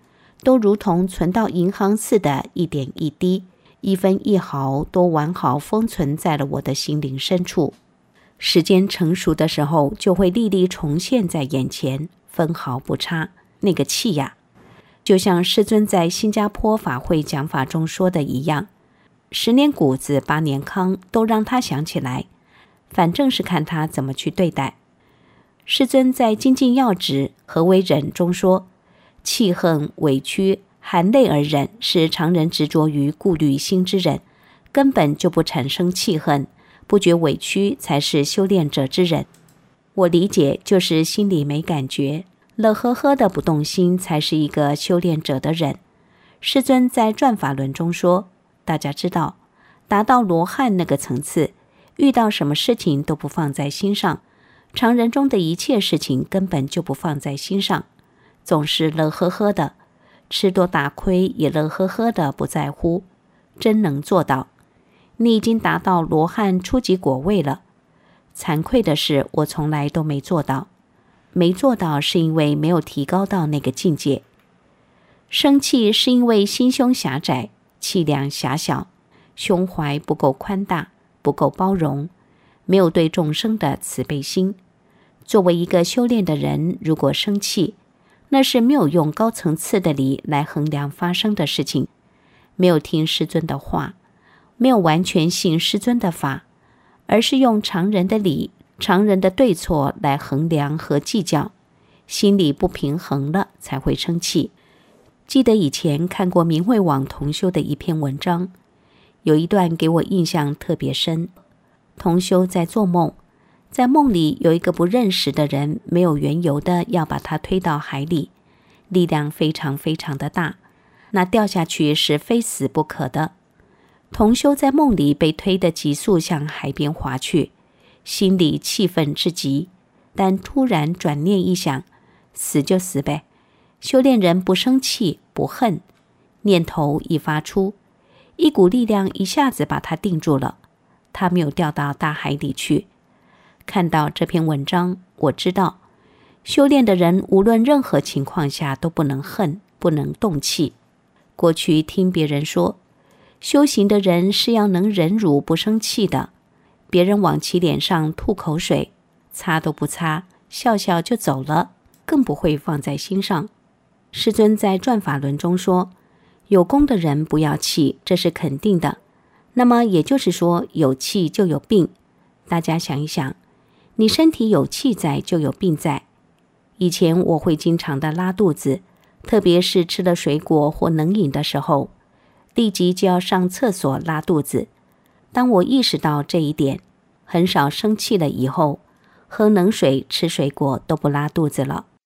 S10: 都如同存到银行似的一点一滴，一分一毫都完好封存在了我的心灵深处。时间成熟的时候，就会历历重现在眼前，分毫不差。那个气呀，就像师尊在新加坡法会讲法中说的一样，十年谷子八年糠，都让他想起来，反正是看他怎么去对待。师尊在精进要旨何为忍中说，气恨委屈含泪而忍，是常人执着于顾虑心之忍，根本就不产生气恨，不觉委屈才是修炼者之忍。我理解就是心里没感觉，乐呵呵的不动心才是一个修炼者的忍。师尊在转法轮中说，大家知道，达到罗汉那个层次，遇到什么事情都不放在心上，常人中的一切事情根本就不放在心上，总是乐呵呵的，吃多打亏也乐呵呵的不在乎，真能做到。你已经达到罗汉初级果位了。惭愧的是，我从来都没做到。没做到是因为没有提高到那个境界。生气是因为心胸狭窄，气量狭小，胸怀不够宽大，不够包容，没有对众生的慈悲心。作为一个修炼的人，如果生气，那是没有用高层次的理来衡量发生的事情，没有听师尊的话，没有完全信师尊的法，而是用常人的理、常人的对错来衡量和计较，心里不平衡了才会生气。记得以前看过明慧网同修的一篇文章，有一段给我印象特别深。同修在做梦，在梦里有一个不认识的人没有缘由的要把他推到海里，力量非常非常的大，那掉下去是非死不可的。同修在梦里被推得急速向海边滑去，心里气愤之极，但突然转念一想，死就死呗，修炼人不生气不恨，念头一发出，一股力量一下子把他定住了，他没有掉到大海里去。看到这篇文章，我知道修炼的人无论任何情况下都不能恨，不能动气。过去听别人说，修行的人是要能忍辱不生气的，别人往其脸上吐口水，擦都不擦，笑笑就走了，更不会放在心上。师尊在转法轮中说，有功的人不要气，这是肯定的。那么也就是说，有气就有病。大家想一想，你身体有气在，就有病在。以前我会经常的拉肚子，特别是吃了水果或冷饮的时候，立即就要上厕所拉肚子。当我意识到这一点，很少生气了以后，喝冷水吃水果都不拉肚子了。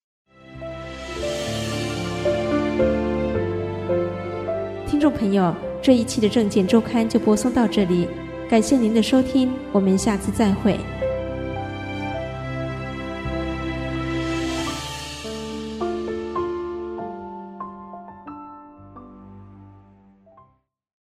S1: 听众朋友，这一期的证件周刊就播送到这里，感谢您的收听，我们下次再会。